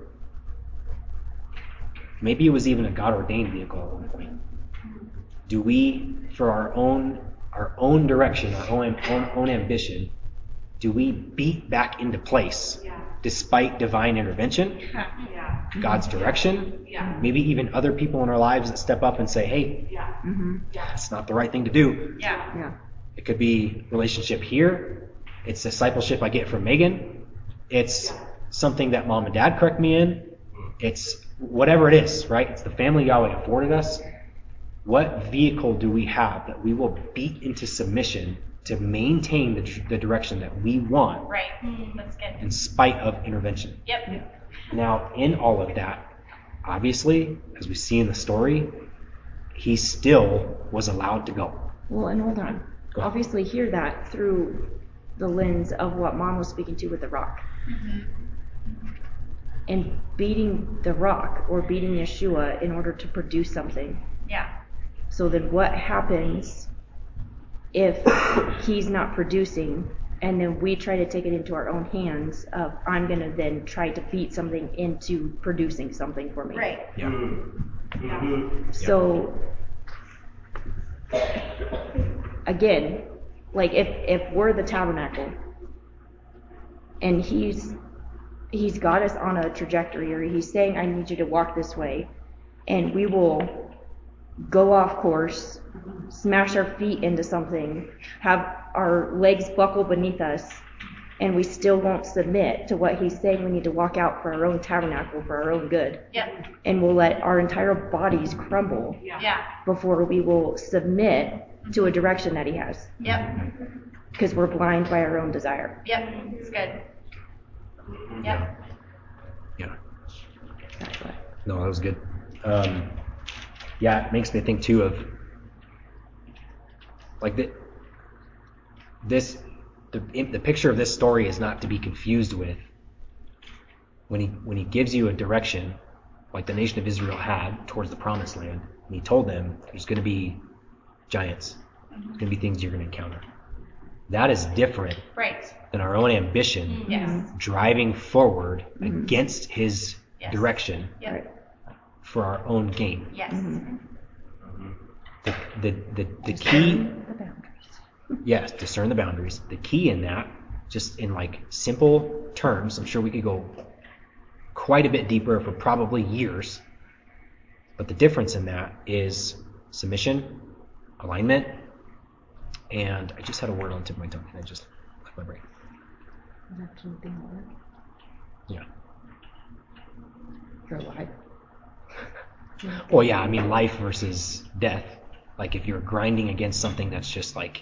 maybe it was even a God-ordained vehicle at one point, do we, for our own our own direction, our own, own, own ambition, do we beat back into place Yeah. despite divine intervention, Yeah. God's direction, Yeah. maybe even other people in our lives that step up and say, hey, Yeah. Mm-hmm. that's not the right thing to do. Yeah. Yeah. It could be relationship here. It's discipleship I get from Megan. It's something that mom and dad correct me in. It's whatever it is, right? It's the family Yahweh afforded us. What vehicle do we have that we will beat into submission to maintain the, the direction that we want Right. Mm, that's good. in spite of intervention? Yep. Now, in all of that, obviously, as we see in the story, he still was allowed to go. Well, and hold on. Go ahead. Obviously, hear that through the lens of what Mom was speaking to with the rock. Mm-hmm. And beating the rock or beating Yeshua in order to produce something. Yeah. So then what happens if he's not producing and then we try to take it into our own hands of I'm going to then try to beat something into producing something for me. Right. Yeah. Yeah. So again, like if if we're the tabernacle and he's he's got us on a trajectory, or he's saying I need you to walk this way, and we will go off course, smash our feet into something, have our legs buckle beneath us, and we still won't submit to what he's saying we need to walk out for our own tabernacle, for our own good. Yep. And we'll let our entire bodies crumble Yeah. before we will submit to a direction that he has, Yep. because we're blind by our own desire. Yep. It's good. Yep. Yeah. That's what. No, that was good. Um, yeah, it makes me think too of like the, this. The the picture of this story is not to be confused with when he when he gives you a direction, like the nation of Israel had towards the promised land, and he told them there's going to be giants, there's going to be things you're going to encounter. That is different Right. than our own ambition Yes. driving forward against his Yes. direction Yep. Right. for our own gain. Yes. The the the, the key, The boundaries. yes, discern the boundaries. The key in that, just in like simple terms, I'm sure we could go quite a bit deeper for probably years. But the difference in that is submission, alignment, and I just had a word on the tip of my tongue and I just left my brain. Is that keeping order? Yeah. You're alive. Well, yeah, I mean life versus death. Like if you're grinding against something that's just like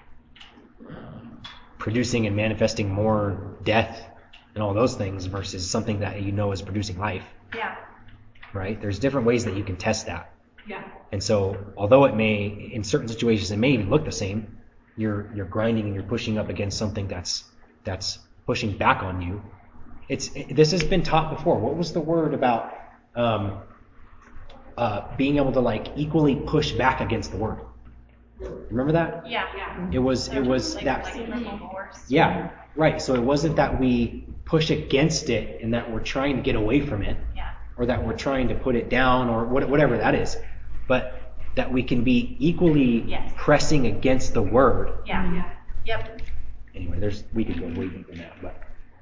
producing and manifesting more death and all those things versus something that you know is producing life, Yeah. right? There's different ways that you can test that. Yeah. And so although it may, in certain situations, it may even look the same, you're you're grinding and you're pushing up against something that's that's pushing back on you. It's it, this has been taught before. What was the word about um, uh, being able to like equally push back against the word? Remember that? Yeah, yeah. It was it was like, that. like a horse. Yeah, right. So it wasn't that we push against it and that we're trying to get away from it, Yeah. or that we're trying to put it down, or what- whatever that is, but that we can be equally Yes. pressing against the word. Yeah. Yeah. Yep. Anyway, there's we could go way deeper than that, but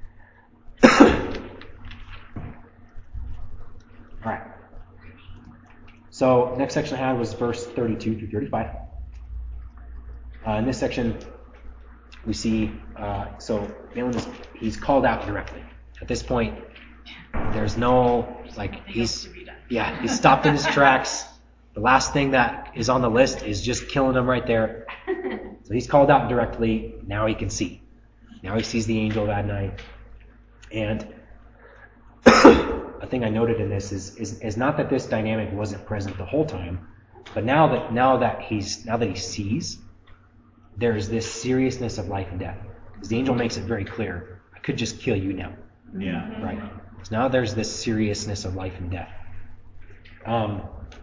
all right. So next section I had was verse thirty-two through thirty-five. Uh, in this section, we see uh, so Balaam is he's called out directly. At this point, there's no like he's yeah he's stopped in his tracks. The last thing that is on the list is just killing him right there. So he's called out directly. Now he can see. Now he sees the angel of Adonai. And a thing I noted in this is, is is not that this dynamic wasn't present the whole time, but now that now that he's now that he sees, there's this seriousness of life and death. Because the angel makes it very clear, I could just kill you now. Yeah. Right. So now there's this seriousness of life and death. Um,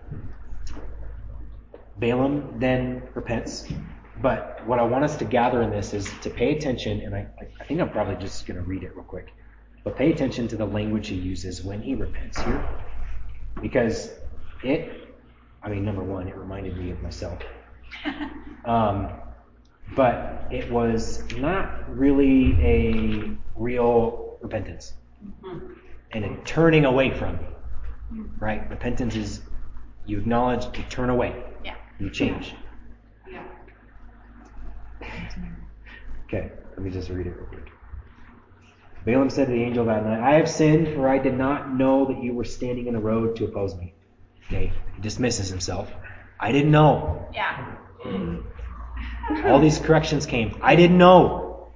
Balaam then repents. But what I want us to gather in this is to pay attention, and I, I think I'm probably just going to read it real quick. But pay attention to the language he uses when he repents here. Because it, I mean, number one, it reminded me of myself. Um, but it was not really a real repentance. And a turning away from. Right? Repentance is you acknowledge, you turn away. Yeah. You change. Yeah. Okay, let me just read it real quick. Balaam said to the angel of Adonai, I have sinned, for I did not know that you were standing in the road to oppose me. Okay, he dismisses himself. I didn't know. Yeah. All these corrections came. I didn't know.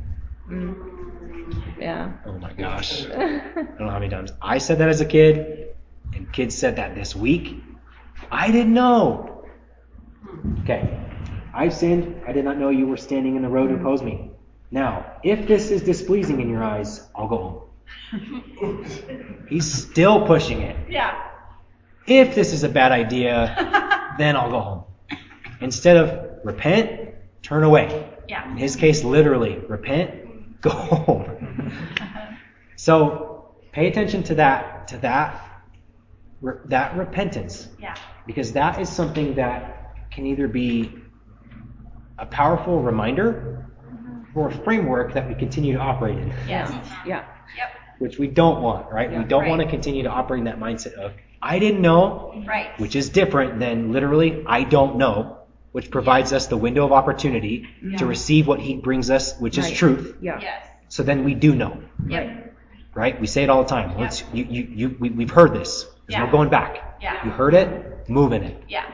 Yeah. Oh my gosh. I don't know how many times I said that as a kid, and kids said that this week. I didn't know. Okay. I've sinned. I did not know you were standing in the road to oppose me. Now, if this is displeasing in your eyes, I'll go home. He's still pushing it. Yeah. If this is a bad idea, then I'll go home. Instead of repent, turn away. Yeah. In his case, literally, repent, go home. So pay attention to that, to that, re- that repentance, Yeah. because that is something that can either be a powerful reminder or a framework that we continue to operate in, Yes. Yeah. Yep. which we don't want, right? Yeah. We don't Right. want to continue to operate in that mindset of, I didn't know, Right. which is different than literally, I don't know, which provides us the window of opportunity to receive what he brings us, which is Right. truth. Yeah. Yes. So then we do know, Yep. right? We say it all the time. Once you, you, you, we, we've heard this. There's Yeah. no going back. Yeah. You heard it, move in it. Yeah.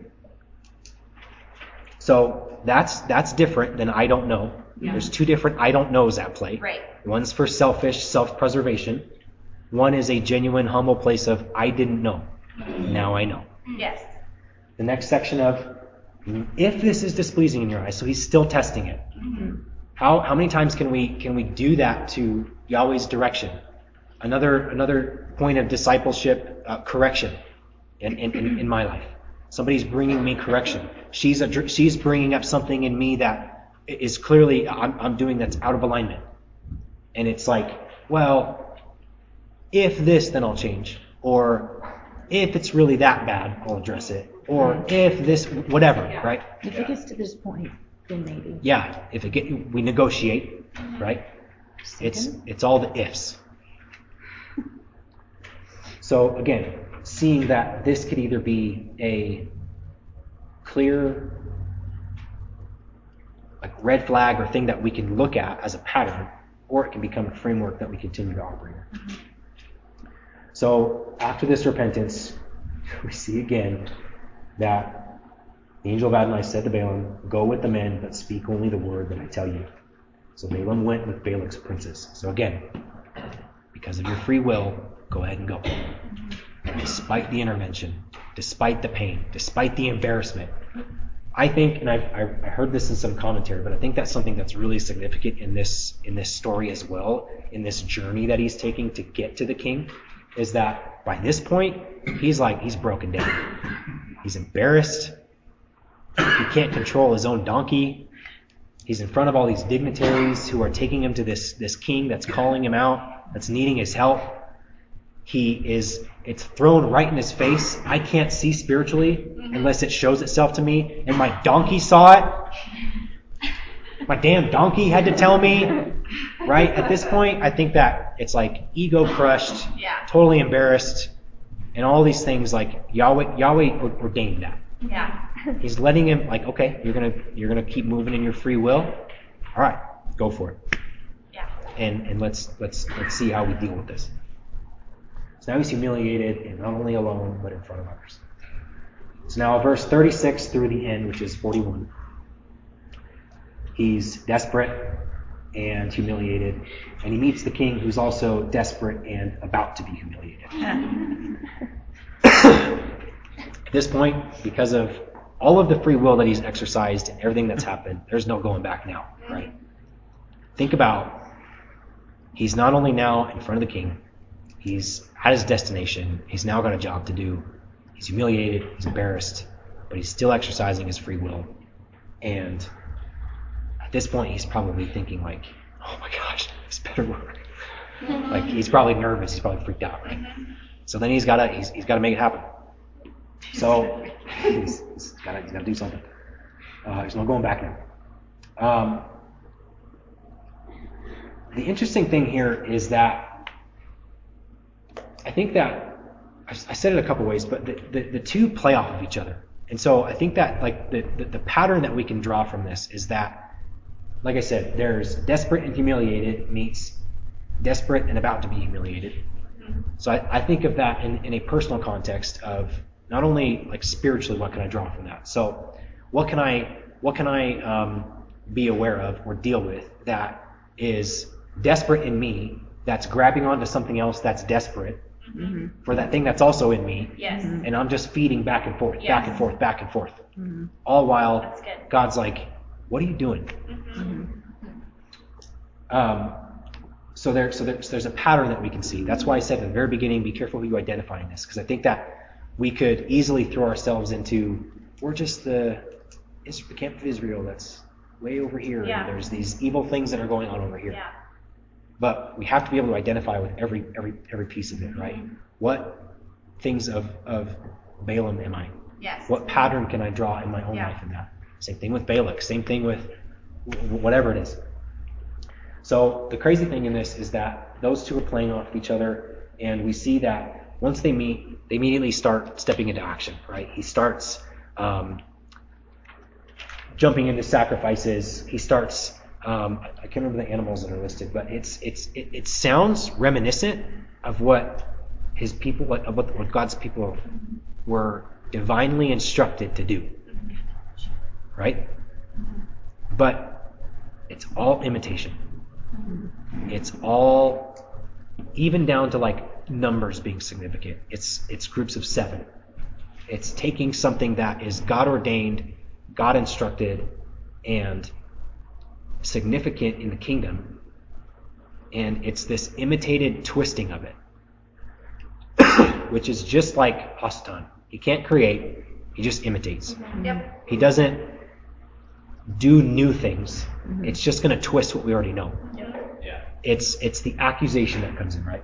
So that's that's different than I don't know. Yeah. There's two different I don't knows at play. Right. One's for selfish self-preservation. One is a genuine, humble place of I didn't know. Now I know. Yes. The next section of if this is displeasing in your eyes, so he's still testing it. How how many times can we can we do that to Yahweh's direction? Another another point of discipleship uh, correction in, in, in, in my life. Somebody's bringing me correction. She's a, she's bringing up something in me that is clearly I'm, I'm doing that's out of alignment. And it's like, well, if this, then I'll change. Or if it's really that bad, I'll address it. Or if this, whatever, right? If it gets to this point, then maybe. Yeah, if it get, we negotiate, right? It's it's all the ifs. So again, seeing that this could either be a clear like red flag or thing that we can look at as a pattern, or it can become a framework that we continue to operate in. So after this repentance, we see again that the angel of Adonai said to Balaam, go with the men, but speak only the word that I tell you. So Balaam went with Balak's princes. So again, because of your free will, go ahead and go. Despite the intervention, despite the pain, despite the embarrassment. I think, and I've, I heard this in some commentary, but I think that's something that's really significant in this in this story as well, in this journey that he's taking to get to the king, is that by this point, he's like, he's broken down. He's embarrassed. He can't control his own donkey. He's in front of all these dignitaries who are taking him to this, this king that's calling him out, that's needing his help. He is, it's thrown right in his face. I can't see spiritually unless it shows itself to me. And my donkey saw it. My damn donkey had to tell me. Right? At this point, I think that it's like ego crushed, Yeah. totally embarrassed, and all these things like Yahweh, Yahweh ordained that. Yeah. He's letting him, like, okay, you're gonna you're gonna keep moving in your free will. All right, go for it. Yeah. And and let's let's let's see how we deal with this. So now he's humiliated, and not only alone, but in front of others. So now verse thirty-six through the end, which is forty-one. He's desperate and humiliated, and he meets the king who's also desperate and about to be humiliated. At this point, because of all of the free will that he's exercised and everything that's happened, there's no going back now, right? Think about, he's not only now in front of the king, he's at his destination, he's now got a job to do, he's humiliated, he's embarrassed, but he's still exercising his free will. And at this point, he's probably thinking like, oh my gosh, this better work. Like, he's probably nervous, he's probably freaked out, right? So then he's gotta he's he's gotta make it happen. So he's, he's gotta he's gotta do something. Uh, there's no going back now. Um, the interesting thing here is that I think that I, I said it a couple ways, but the, the, the two play off of each other. And so I think that like the, the, the pattern that we can draw from this is that, like I said, there's desperate and humiliated meets desperate and about to be humiliated. So I, I think of that in, in a personal context of not only like spiritually, what can I draw from that? So what can I what can I um, be aware of or deal with that is desperate in me, that's grabbing onto something else that's desperate mm-hmm. for that thing that's also in me. Yes. And I'm just feeding back and forth, yes. back and forth, back and forth. Mm-hmm. All while That's good. God's like, what are you doing? Mm-hmm. Um, so there, so there's, there's a pattern that we can see. That's why I said at the very beginning, be careful who you identify in this, because I think that we could easily throw ourselves into, we're just the, the camp of Israel that's way over here, yeah. and there's these evil things that are going on over here. Yeah. But we have to be able to identify with every every every piece of it, right? Mm-hmm. What things of, of Balaam am I? Yes. What pattern can I draw in my own yeah. life in that? Same thing with Balak. Same thing with whatever it is. So the crazy thing in this is that those two are playing off each other, and we see that once they meet, they immediately start stepping into action, right? He starts um, jumping into sacrifices. He starts, um, I can't remember the animals that are listed, but it's it's it, it sounds reminiscent of what his people, what, what, what God's people were divinely instructed to do, right? But it's all imitation. It's all, even down to like numbers being significant. It's it's groups of seven. It's taking something that is God ordained, God instructed, and significant in the kingdom, and it's this imitated twisting of it, which is just like Hasatan. He can't create, he just imitates. Yep. He doesn't do new things. Mm-hmm. It's just going to twist what we already know. Yep. Yeah. It's it's the accusation that comes in, right?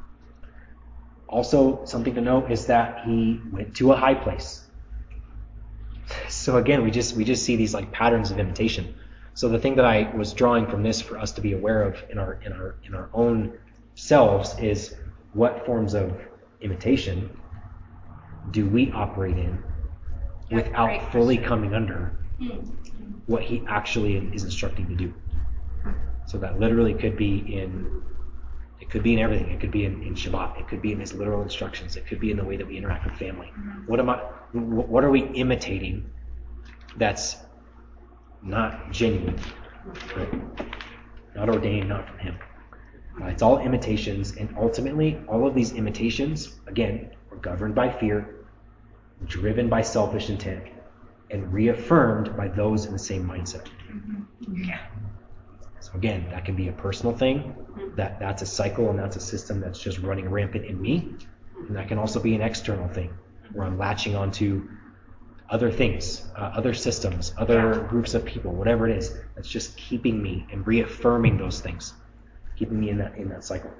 Also, something to note is that he went to a high place. So again, we just we just see these like patterns of imitation. So the thing that I was drawing from this for us to be aware of in our in our in our own selves is what forms of imitation do we operate in without fully coming under what he actually is instructing to do. So that literally could be in, it could be in everything. It could be in, in Shabbat. It could be in his literal instructions. It could be in the way that we interact with family. What am I? What are we imitating that's not genuine, right? Not ordained, not from him. Uh, it's all imitations, and ultimately, all of these imitations, again, are governed by fear, driven by selfish intent, and reaffirmed by those in the same mindset. Yeah. So again, that can be a personal thing. That that's a cycle, and that's a system that's just running rampant in me. And that can also be an external thing, where I'm latching onto other things, uh, other systems, other groups of people, whatever it is, that's just keeping me and reaffirming those things, keeping me in that in that cycle.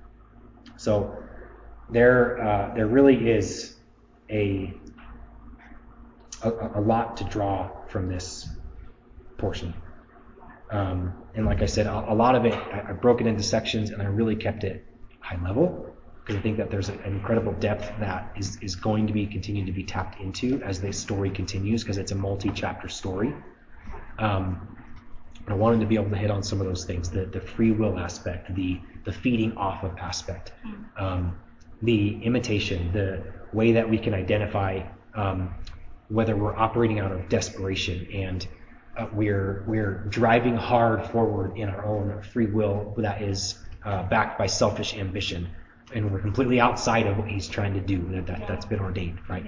So there uh, there really is a, a a lot to draw from this portion. Um, and like I said, a, a lot of it, I, I broke it into sections, and I really kept it high level, because I think that there's an incredible depth that is, is going to be continued to be tapped into as the story continues, because it's a multi-chapter story. Um, I wanted to be able to hit on some of those things, the, the free will aspect, the, the feeding off of aspect, um, the imitation, the way that we can identify um, whether we're operating out of desperation and uh, we're we're driving hard forward in our own free will that is uh, backed by selfish ambition, and we're completely outside of what he's trying to do, that, that that's been ordained, right?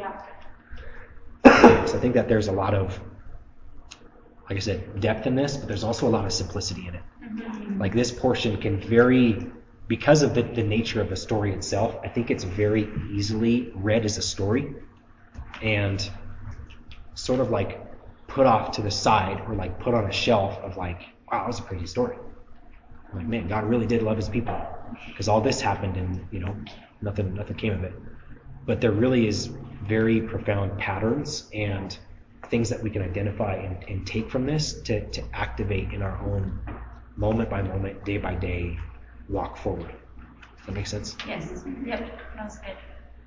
Yeah. So I think that there's a lot of, like I said, depth in this, but there's also a lot of simplicity in it. Mm-hmm. Like this portion can very, because of the, the nature of the story itself, I think it's very easily read as a story and sort of like put off to the side, or like put on a shelf of like, wow, that was a crazy story. Like, man, God really did love his people, because all this happened and, you know, nothing nothing came of it. But there really is very profound patterns and things that we can identify and, and take from this to, to activate in our own moment by moment, day by day walk forward. Does that make sense? Yes. Yep. That was good.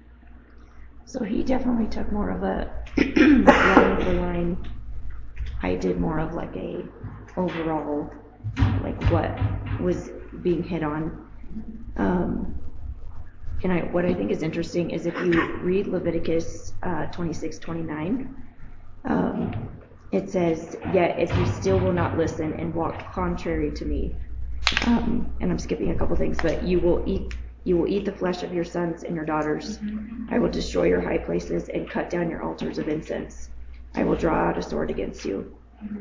So he definitely took more of a line for line. I did more of like a overall, like what was being hit on. Um, and I, what I think is interesting is if you read Leviticus uh, twenty-six twenty-nine, um, it says, "Yet if you still will not listen and walk contrary to me," um, and I'm skipping a couple things, but you will eat you will eat the flesh of your sons and your daughters. Mm-hmm. I will destroy your high places and cut down your altars of incense. I will draw out a sword against you. Mm-hmm.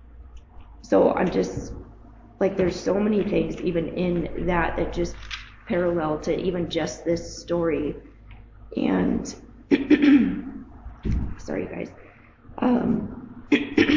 So I'm just like, there's so many things even in that that just parallel to even just this story. And sorry guys, um,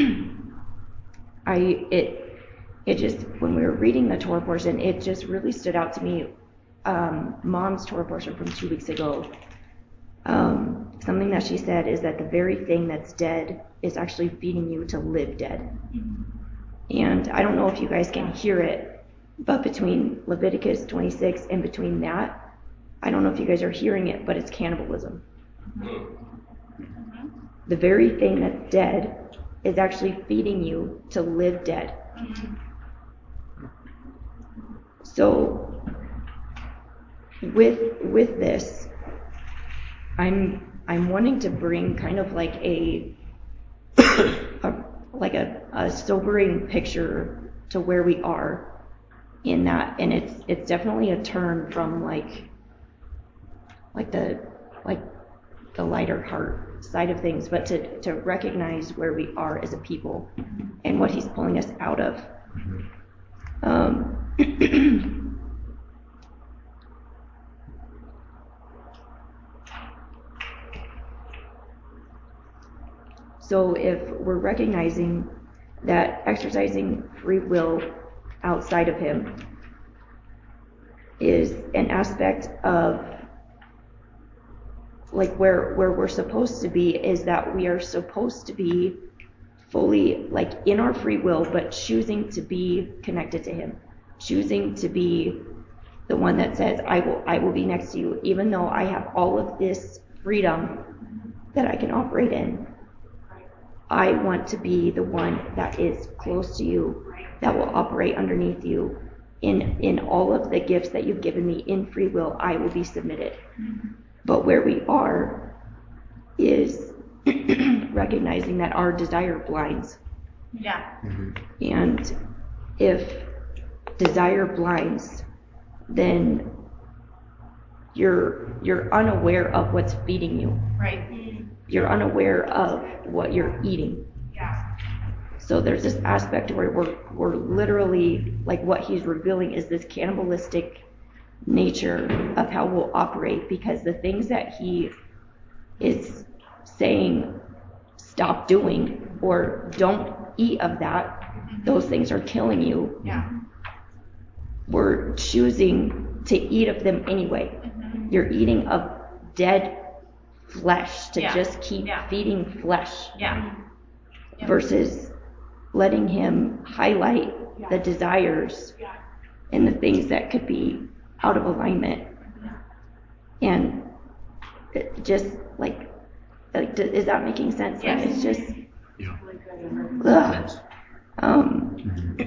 I it it just, when we were reading the Torah portion, it just really stood out to me. Um, Mom's Torah portion from two weeks ago. Um, something that she said is that the very thing that's dead is actually feeding you to live dead. And I don't know if you guys can hear it, but between Leviticus twenty-six and between that, I don't know if you guys are hearing it, but it's cannibalism. The very thing that's dead is actually feeding you to live dead. So with with this, I'm I'm wanting to bring kind of like a, a like a, a sobering picture to where we are in that, and it's it's definitely a turn from like like the like the lighter heart side of things, but to to recognize where we are as a people and what he's pulling us out of. Um, So if we're recognizing that exercising free will outside of him is an aspect of like where where we're supposed to be, is that we are supposed to be fully like in our free will, but choosing to be connected to him, choosing to be the one that says, I will I will be next to you, even though I have all of this freedom that I can operate in. I want to be the one that is close to you, that will operate underneath you. In in all of the gifts that you've given me in free will, I will be submitted. Mm-hmm. But where we are is recognizing that our desire blinds. Yeah. Mm-hmm. And if desire blinds, then you're you're unaware of what's feeding you. Right. You're unaware of what you're eating. Yeah. So there's this aspect where we're we're literally, like what he's revealing is this cannibalistic nature of how we'll operate, because the things that he is saying stop doing or don't eat of that, those things are killing you. Yeah. We're choosing to eat of them anyway. Mm-hmm. You're eating of dead flesh to Yeah. just keep Yeah. feeding flesh Yeah. Yep. versus letting him highlight Yeah. the desires Yeah. and the things that could be out of alignment. Yeah. And it just like, like d- is that making sense? Yes. Like it's just, Yeah. ugh. Um,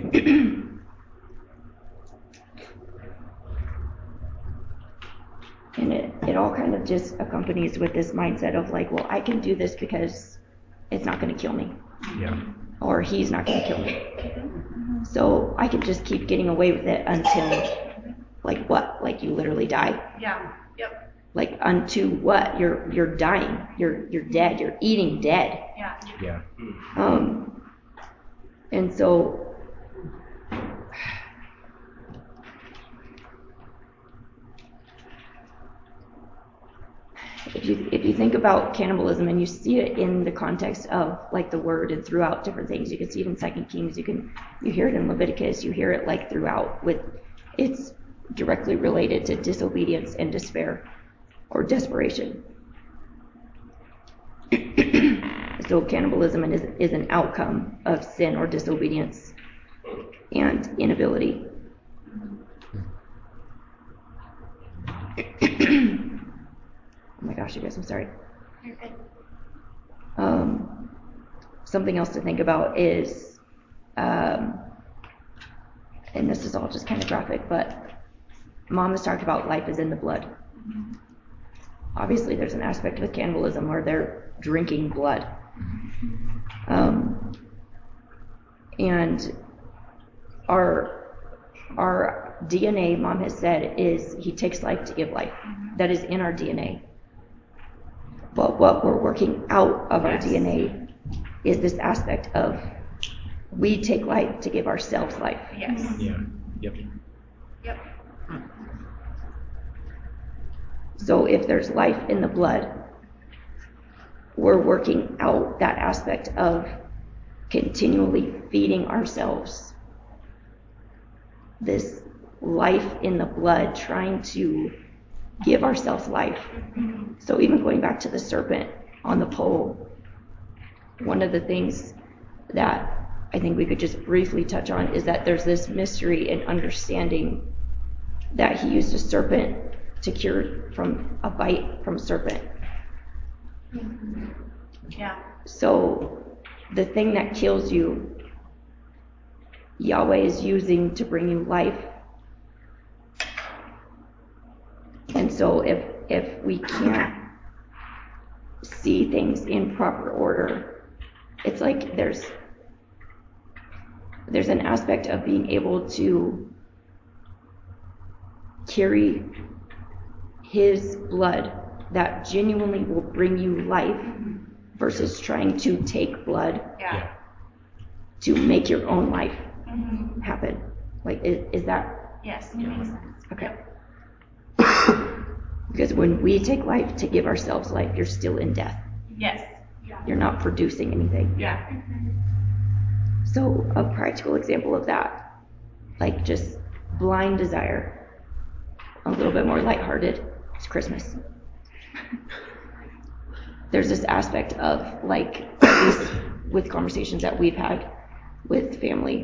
and it, it all kind of just accompanies with this mindset of like, well, I can do this because it's not going to kill me, Yeah. or he's not going to kill me. So I can just keep getting away with it until, like what? Like you literally die. Yeah. Yep. Like unto what? You're you're dying. You're you're dead. You're eating dead. Yeah. Yeah. Um, and so if you if you think about cannibalism and you see it in the context of like the word and throughout different things, you can see it in Second Kings. You can you hear it in Leviticus. You hear it like throughout. With it's directly related to disobedience and despair or desperation. So cannibalism is, is an outcome of sin or disobedience and inability. Oh my gosh, you guys, I'm sorry. You're good. Um, something else to think about is, um, and this is all just kind of graphic, but Mom has talked about life is in the blood. Obviously, there's an aspect with cannibalism where they're drinking blood. Um, and our our D N A, Mom has said, is he takes life to give life. That is in our D N A. But what we're working out of our Yes. D N A is this aspect of we take life to give ourselves life. Yes. Yeah. Yep. Yep. So if there's life in the blood, we're working out that aspect of continually feeding ourselves this life in the blood, trying to give ourselves life. So even going back to the serpent on the pole, one of the things that I think we could just briefly touch on is that there's this mystery and understanding that he used a serpent to cure from a bite from a serpent. Yeah. So the thing that kills you, Yahweh is using to bring you life. And so if if we can't see things in proper order, it's like there's there's an aspect of being able to carry his blood that genuinely will bring you life versus trying to take blood Yeah. Yeah. to make your own life Mm-hmm. happen. Like, is, is that Yes. It makes sense. okay? Because when we take life to give ourselves life, you're still in death. Yes. You're not producing anything. Yeah. So a practical example of that, like just blind desire, a little bit more lighthearted, is Christmas. There's this aspect of, like, at least with conversations that we've had with family,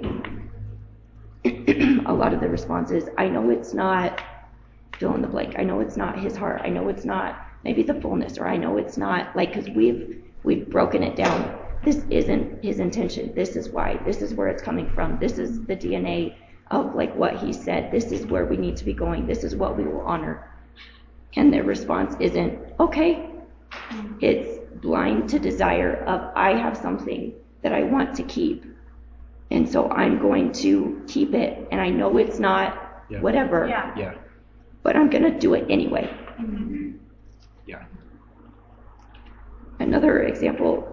a lot of the responses, I know it's not fill in the blank. I know it's not his heart. I know it's not maybe the fullness, or I know it's not, like, because we've we've broken it down. This isn't his intention. This is why. This is where it's coming from. This is the D N A of, like, what he said. This is where we need to be going. This is what we will honor. And their response isn't, okay. It's blind to desire of, I have something that I want to keep, and so I'm going to keep it, and I know it's not Yeah. whatever, Yeah. Yeah. but I'm going to do it anyway. Yeah. Another example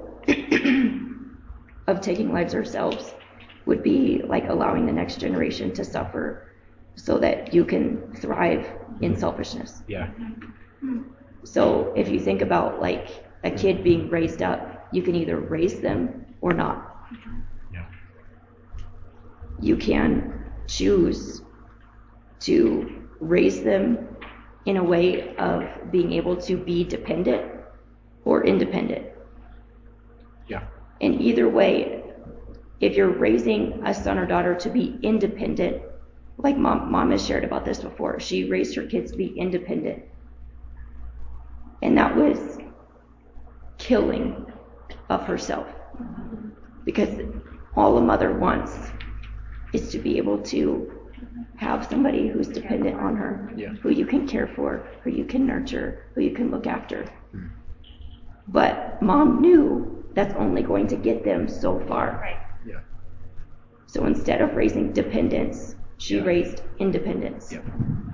of taking lives ourselves would be like allowing the next generation to suffer so that you can thrive in selfishness. Yeah. So if you think about, like, a kid being raised up you can either raise them or not. Yeah. You can choose to raise them in a way of being able to be dependent or independent. Yeah. And either way, if you're raising a son or daughter to be independent, like mom, mom has shared about this before, she raised her kids to be independent. And that was killing of herself. Because all a mother wants is to be able to have somebody who's dependent on her, Yeah. who you can care for, who you can nurture, who you can look after. Mm. But mom knew that's only going to get them so far. Right. Yeah. So instead of raising dependence, she Yeah. raised independence. Yeah.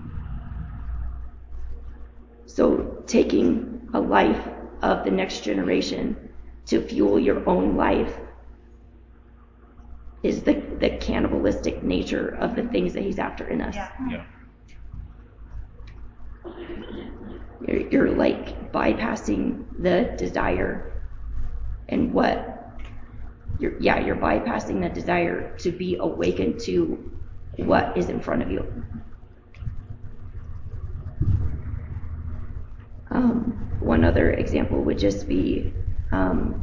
So taking a life of the next generation to fuel your own life is the, the cannibalistic nature of the things that he's after in us. Yeah. Yeah. You're, you're like bypassing the desire and what you're, yeah, you're bypassing the desire to be awakened to what is in front of you. Um, one other example would just be um,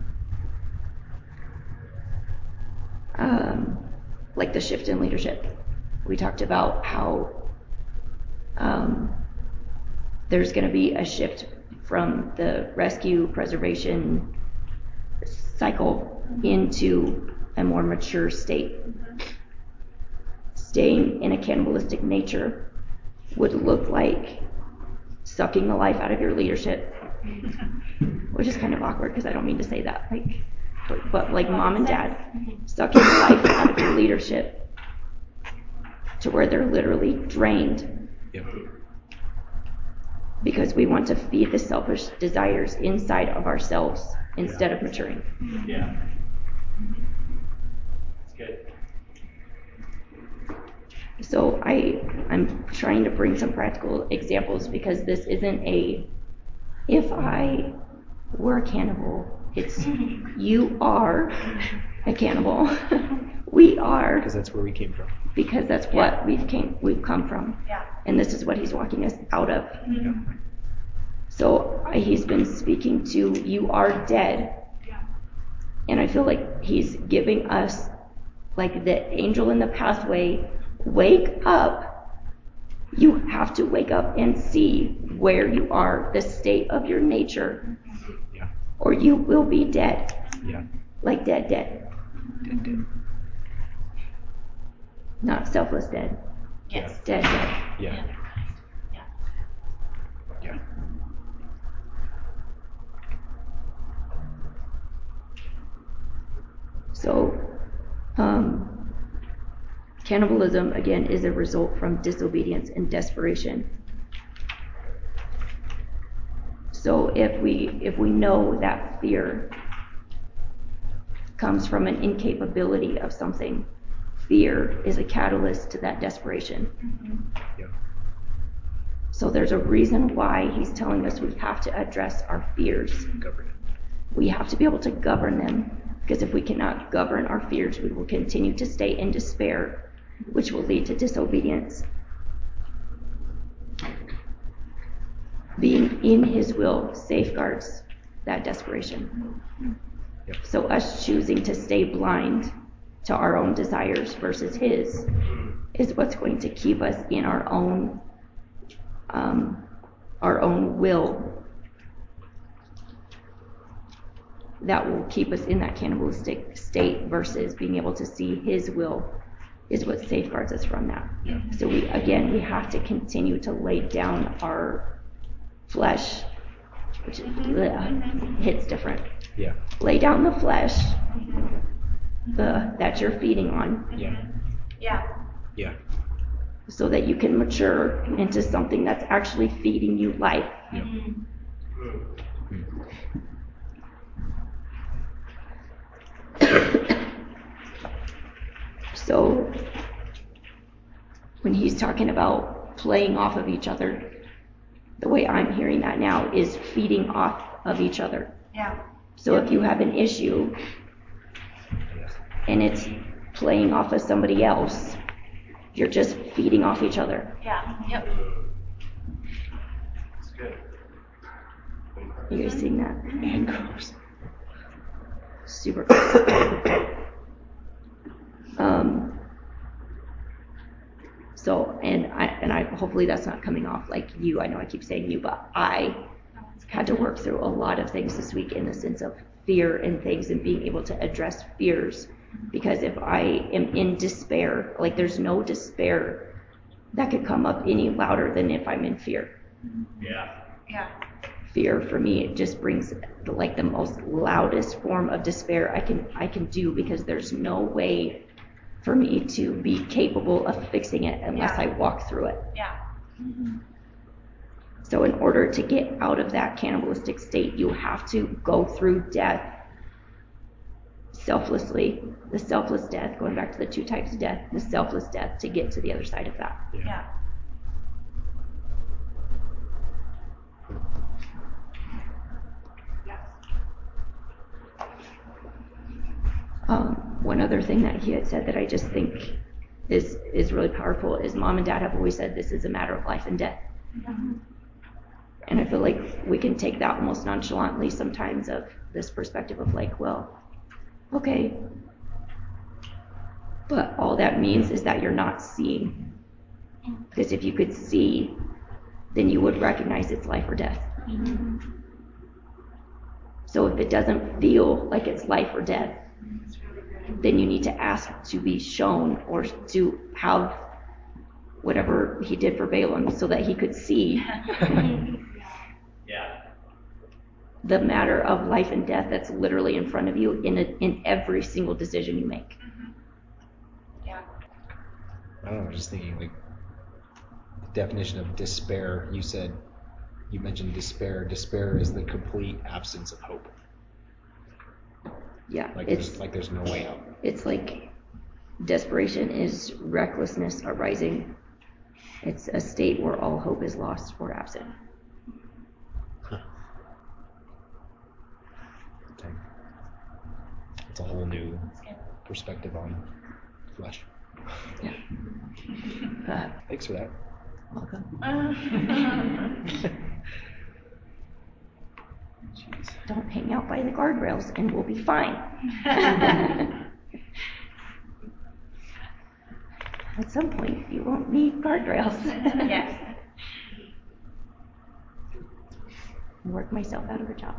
um, like the shift in leadership. We talked about how um, there's going to be a shift from the rescue preservation cycle into a more mature state. Staying in a cannibalistic nature would look like sucking the life out of your leadership, which is kind of awkward because I don't mean to say that, like, but, but like mom and dad, sucking the life out of your leadership to where they're literally drained. Yeah. Because we want to feed the selfish desires inside of ourselves instead of maturing. Yeah. That's good. So I, I'm trying to bring some practical examples because this isn't a, if I were a cannibal, it's you are a cannibal. We are. Because that's where we came from. Because that's what we've came, we've come from. Yeah. And this is what he's walking us out of. Mm-hmm. So I, he's been speaking to you are dead. Yeah. And I feel like he's giving us, like the angel in the pathway, wake up. You have to wake up and see where you are, the state of your nature, Yeah. or you will be dead. Yeah. Like dead, dead. Dead, dead. Not selfless dead. Yes. Dead, dead. Yeah. Yeah. Yeah. So, um, cannibalism, again, is a result from disobedience and desperation. So if we if we know that fear comes from an incapability of something, fear is a catalyst to that desperation. Mm-hmm. Yeah. So there's a reason why he's telling us we have to address our fears. Govern it. We have to be able to govern them, because if we cannot govern our fears, we will continue to stay in despair, which will lead to disobedience. Being in his will safeguards that desperation. Yep. So us choosing to stay blind to our own desires versus his is what's going to keep us in our own um, our own will. That will keep us in that cannibalistic state versus being able to see his will is what safeguards us from that. Yeah. So we again we have to continue to lay down our flesh, which is, ugh, hits different. Yeah. Lay down the flesh the, that you're feeding on, Yeah. Yeah. Yeah. so that you can mature into something that's actually feeding you life. Yeah. Mm-hmm. So when he's talking about playing off of each other, the way I'm hearing that now is feeding off of each other. Yeah. So if you have an issue and it's playing off of somebody else, you're just feeding off each other. Yeah. Yep. That's good. You guys seeing that? And gross. Super gross. Um, so, and I, and I, hopefully that's not coming off like you. I know I keep saying you, but I had to work through a lot of things this week in the sense of fear and things and being able to address fears. Because if I am in despair, like there's no despair that could come up any louder than if I'm in fear. Yeah. Yeah. Fear for me, it just brings the, like the most loudest form of despair I can I can do, because there's no way for me to be capable of fixing it unless Yeah. I walk through it. Yeah. So in order to get out of that cannibalistic state, you have to go through death selflessly. The selfless death, going back to the two types of death, the selfless death to get to the other side of that. Yeah. Um, one other thing that he had said that I just think is is really powerful is mom and dad have always said this is a matter of life and death. Mm-hmm. And I feel like we can take that almost nonchalantly sometimes, of this perspective of like, well, okay. But all that means is that you're not seeing. Because if you could see, then you would recognize it's life or death. Mm-hmm. So if it doesn't feel like it's life or death, then you need to ask to be shown, or to have whatever he did for Balaam so that he could see Yeah. the matter of life and death that's literally in front of you in a, in every single decision you make. Yeah. I don't know, just thinking like the definition of despair. You said, you mentioned despair. Despair is the complete absence of hope. Yeah, Like it's there's like there's no way out. it's like desperation is recklessness arising. It's a state where all hope is lost or absent. Okay. It's a whole new perspective on flesh. Yeah. Uh, Thanks for that. welcome. Jeez. Don't hang out by the guardrails and we'll be fine. At some point, you won't need guardrails. Yes. Work myself out of a job.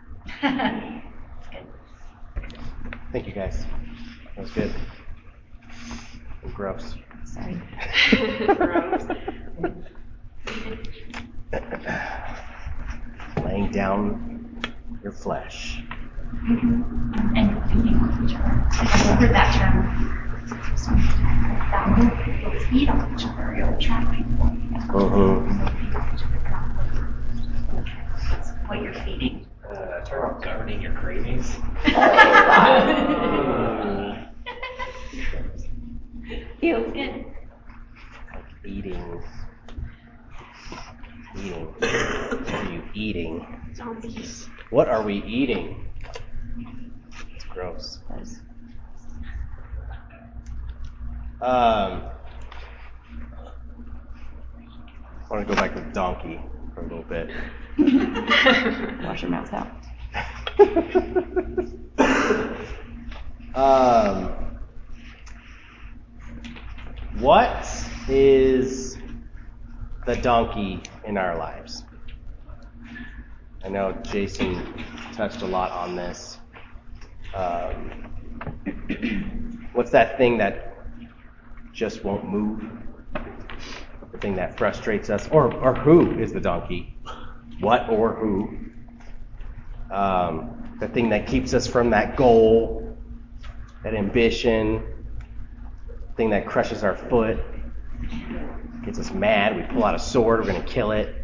Thank you, guys. That was good. And gross. Sorry. Gross. Laying down your flesh. And feeding on each other. I've heard that term so many times. That way, you'll feed on each other. You'll attract people. Mm-hmm. You'll feed on each other. That's what you're feeding. Uh, talk about governing your cravings. Ew. Good. Like eating. Eating. What are you eating? Zombies. What are we eating? It's gross. Um, I want to go back to the donkey for a little bit. Wash your mouth out. um, what is the donkey in our lives? I know Jason touched a lot on this. Um, what's that thing that just won't move? The thing that frustrates us? Or, or who is the donkey? What or who? Um, the thing that keeps us from that goal, that ambition, the thing that crushes our foot, gets us mad. We pull out a sword, we're going to kill it.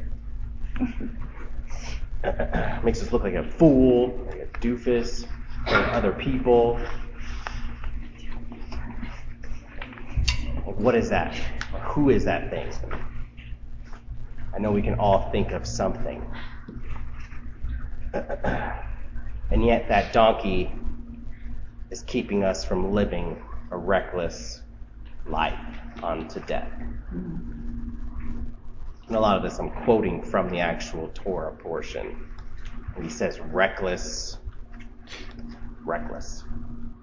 Makes us look like a fool, like a doofus, like other people. Like, what is that? Or who is that thing? I know we can all think of something. And yet that donkey is keeping us from living a reckless life unto death. And a lot of this I'm quoting from the actual Torah portion. And he says reckless, reckless.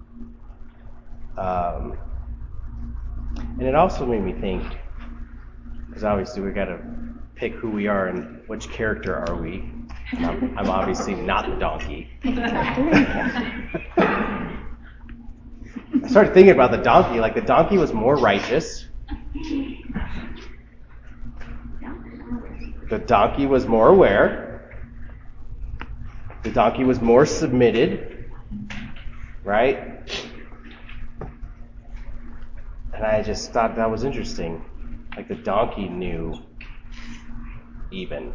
Um, and it also made me think, because obviously we got to pick who we are and which character are we. And I'm, I'm obviously not the donkey. I started thinking about the donkey. Like, the donkey was more righteous. The donkey was more aware. The donkey was more submitted. Right? And I just thought that was interesting. Like, the donkey knew even.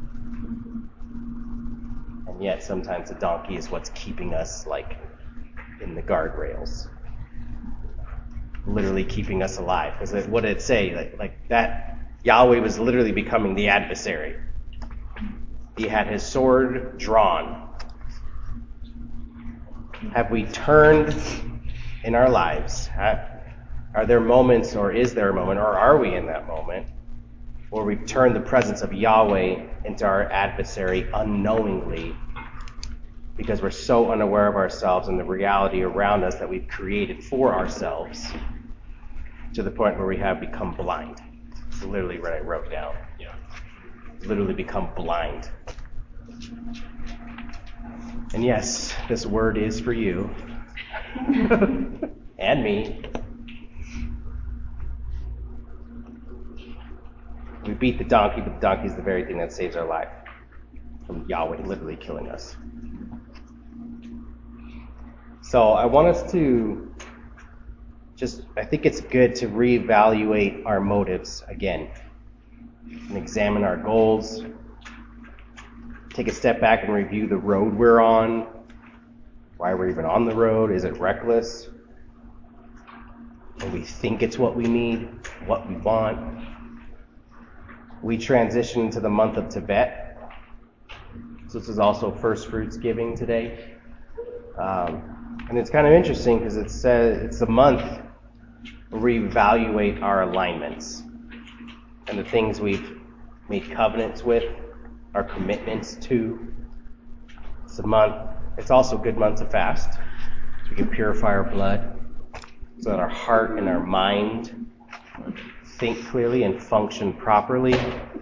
And yet sometimes the donkey is what's keeping us, like, in the guardrails. Literally keeping us alive. Because what did it say? Like, like that, Yahweh was literally becoming the adversary. He had his sword drawn. Have we turned in our lives? Are there moments, or is there a moment, or are we in that moment, where we've turned the presence of Yahweh into our adversary unknowingly, because we're so unaware of ourselves and the reality around us that we've created for ourselves, to the point where we have become blind? It's literally what I wrote down. Yeah. Literally become blind. And yes, this word is for you and me. We beat the donkey, but the donkey is the very thing that saves our life from Yahweh literally killing us. So I want us to just, I think it's good to reevaluate our motives again and examine our goals. Take a step back and review the road we're on. Why we're even on the road. Is it reckless? Do we think it's what we need, what we want? We transition into the month of Tibet. So this is also first fruits giving today. Um, and it's kind of interesting because it says it's a month where we evaluate our alignments and the things we've made covenants with, our commitments to. It's a month. It's also a good month to fast, so we can purify our blood, so that our heart and our mind think clearly and function properly.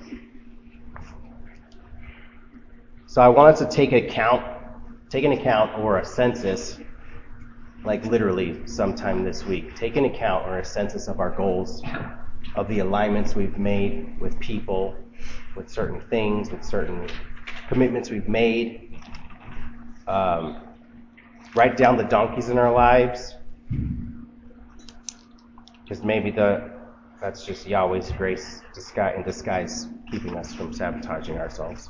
So I wanted to take account, take an account or a census, like literally sometime this week. Take an account or a census of our goals, of the alignments we've made with people, with certain things, with certain commitments we've made. Um, write down the donkeys in our lives, because maybe the that's just Yahweh's grace in disguise, keeping us from sabotaging ourselves.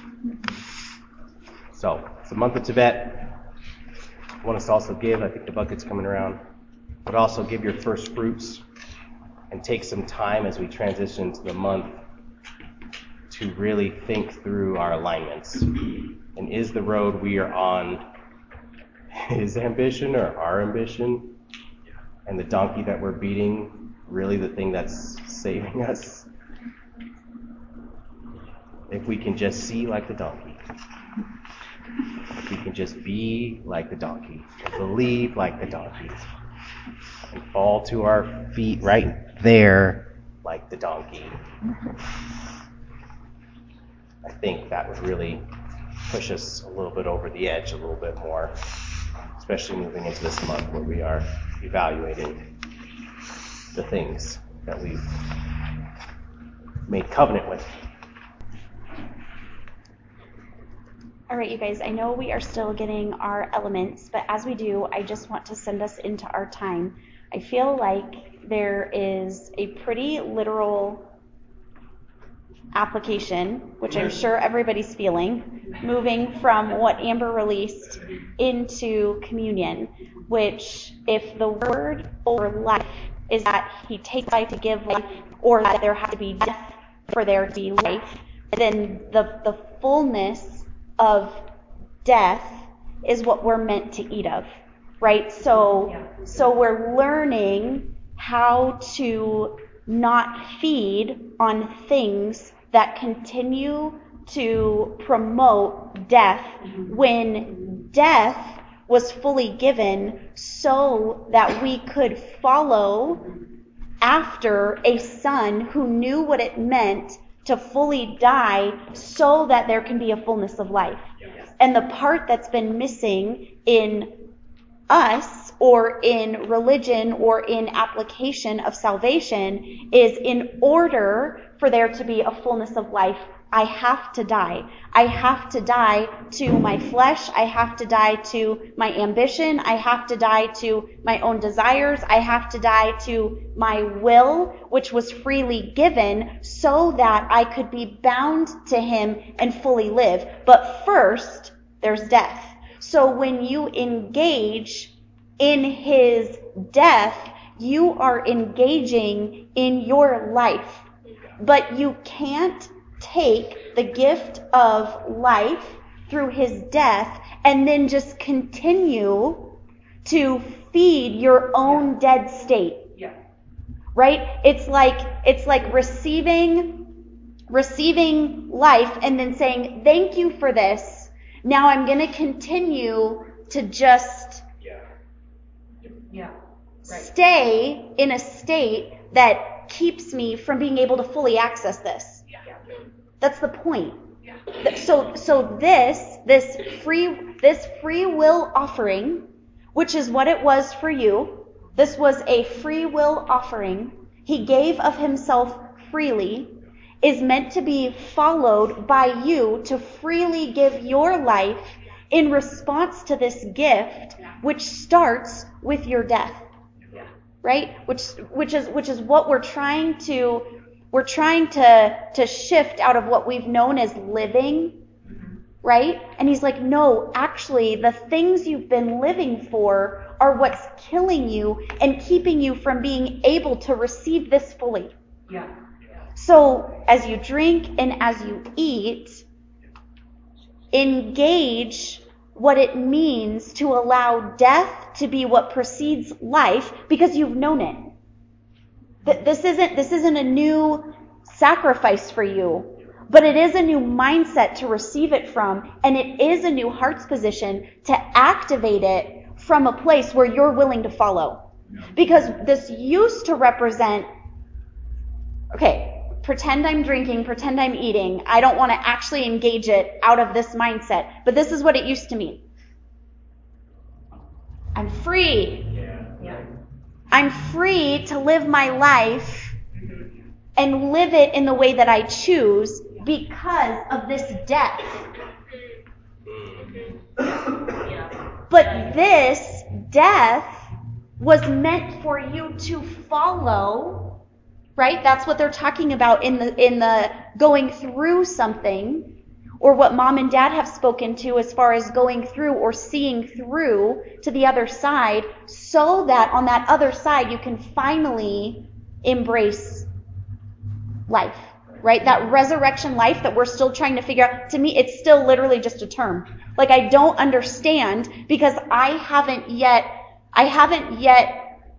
So, it's the month of Tibet. I want us to also give, I think the bucket's coming around, but also give your first fruits and take some time as we transition into the month to really think through our alignments. And is the road we are on his ambition or our ambition? And the donkey that we're beating really the thing that's saving us? If we can just see like the donkey. If we can just be like the donkey. And believe like the donkey. And fall to our feet right there like the donkey. I think that would really push us a little bit over the edge a little bit more, especially moving into this month where we are evaluating the things that we've made covenant with. All right, you guys, I know we are still getting our elements, but as we do, I just want to send us into our time. I feel like there is a pretty literal application, which I'm sure everybody's feeling, moving from what Amber released into communion, which if the word for life is that he takes life to give life, or that there has to be death for there to be life, then the, the fullness of death is what we're meant to eat of, right? So, so we're learning how to not feed on things that continue to promote death when death was fully given so that we could follow after a son who knew what it meant to fully die so that there can be a fullness of life. And the part that's been missing in us or in religion or in application of salvation is, in order for there to be a fullness of life, I have to die. I have to die to my flesh. I have to die to my ambition. I have to die to my own desires. I have to die to my will, which was freely given, so that I could be bound to him and fully live. But first, there's death. So when you engage in his death, you are engaging in your life. But you can't take the gift of life through his death and then just continue to feed your own dead state. Yeah. Right? It's like it's like receiving receiving life and then saying, "Thank you for this. Now I'm going to continue to just Yeah. Right. stay in a state that keeps me from being able to fully access this." That's the point. So, so this, this free, this free will offering, which is what it was for you, this was a free will offering. He gave of himself freely, is meant to be followed by you to freely give your life in response to this gift, which starts with your death. Right? Which, which is, which is what we're trying to We're trying to, to shift out of what we've known as living, right? And he's like, no, actually, the things you've been living for are what's killing you and keeping you from being able to receive this fully. Yeah. So as you drink and as you eat, engage what it means to allow death to be what precedes life, because you've known it. This isn't, this isn't a new sacrifice for you, but it is a new mindset to receive it from, and it is a new heart's position to activate it from a place where you're willing to follow. Because this used to represent, okay, pretend I'm drinking, pretend I'm eating. I don't want to actually engage it out of this mindset, but this is what it used to mean. I'm free. Yeah. I'm free to live my life and live it in the way that I choose because of this death. But this death was meant for you to follow, right? That's what they're talking about in the in the going through something, or what mom and dad have spoken to as far as going through or seeing through to the other side, so that on that other side you can finally embrace life, right? That resurrection life that we're still trying to figure out. To me, it's still literally just a term. Like, I don't understand, because I haven't yet, I haven't yet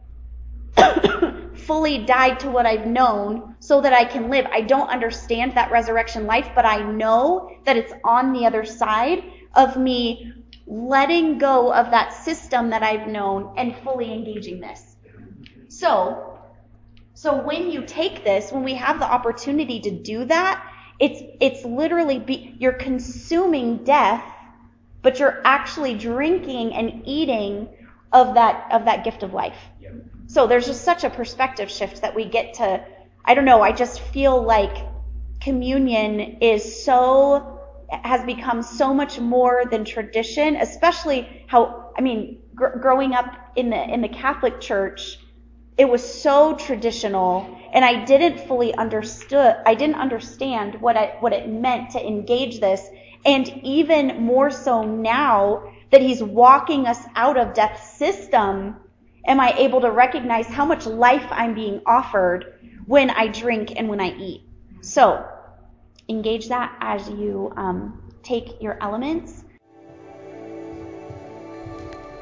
fully died to what I've known so that I can live. I don't understand that resurrection life, but I know that it's on the other side of me letting go of that system that I've known and fully engaging this. So, so when you take this, when we have the opportunity to do that, it's it's literally be, you're consuming death, but you're actually drinking and eating of that of that gift of life. So there's just such a perspective shift that we get to, I don't know, I just feel like communion is so, has become so much more than tradition, especially how, I mean, gr- growing up in the in the Catholic Church, it was so traditional, and I didn't fully understood, I didn't understand what I, what it meant to engage this, and even more so now that he's walking us out of death's system, am I able to recognize how much life I'm being offered when I drink and when I eat? So, engage that as you um, take your elements.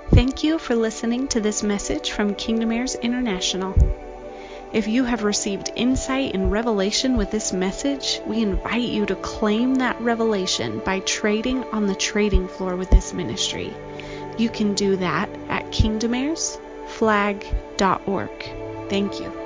Thank you for listening to this message from Kingdom Heirs International. If you have received insight and revelation with this message, we invite you to claim that revelation by trading on the trading floor with this ministry. You can do that at kingdom heirs flag dot org. Thank you.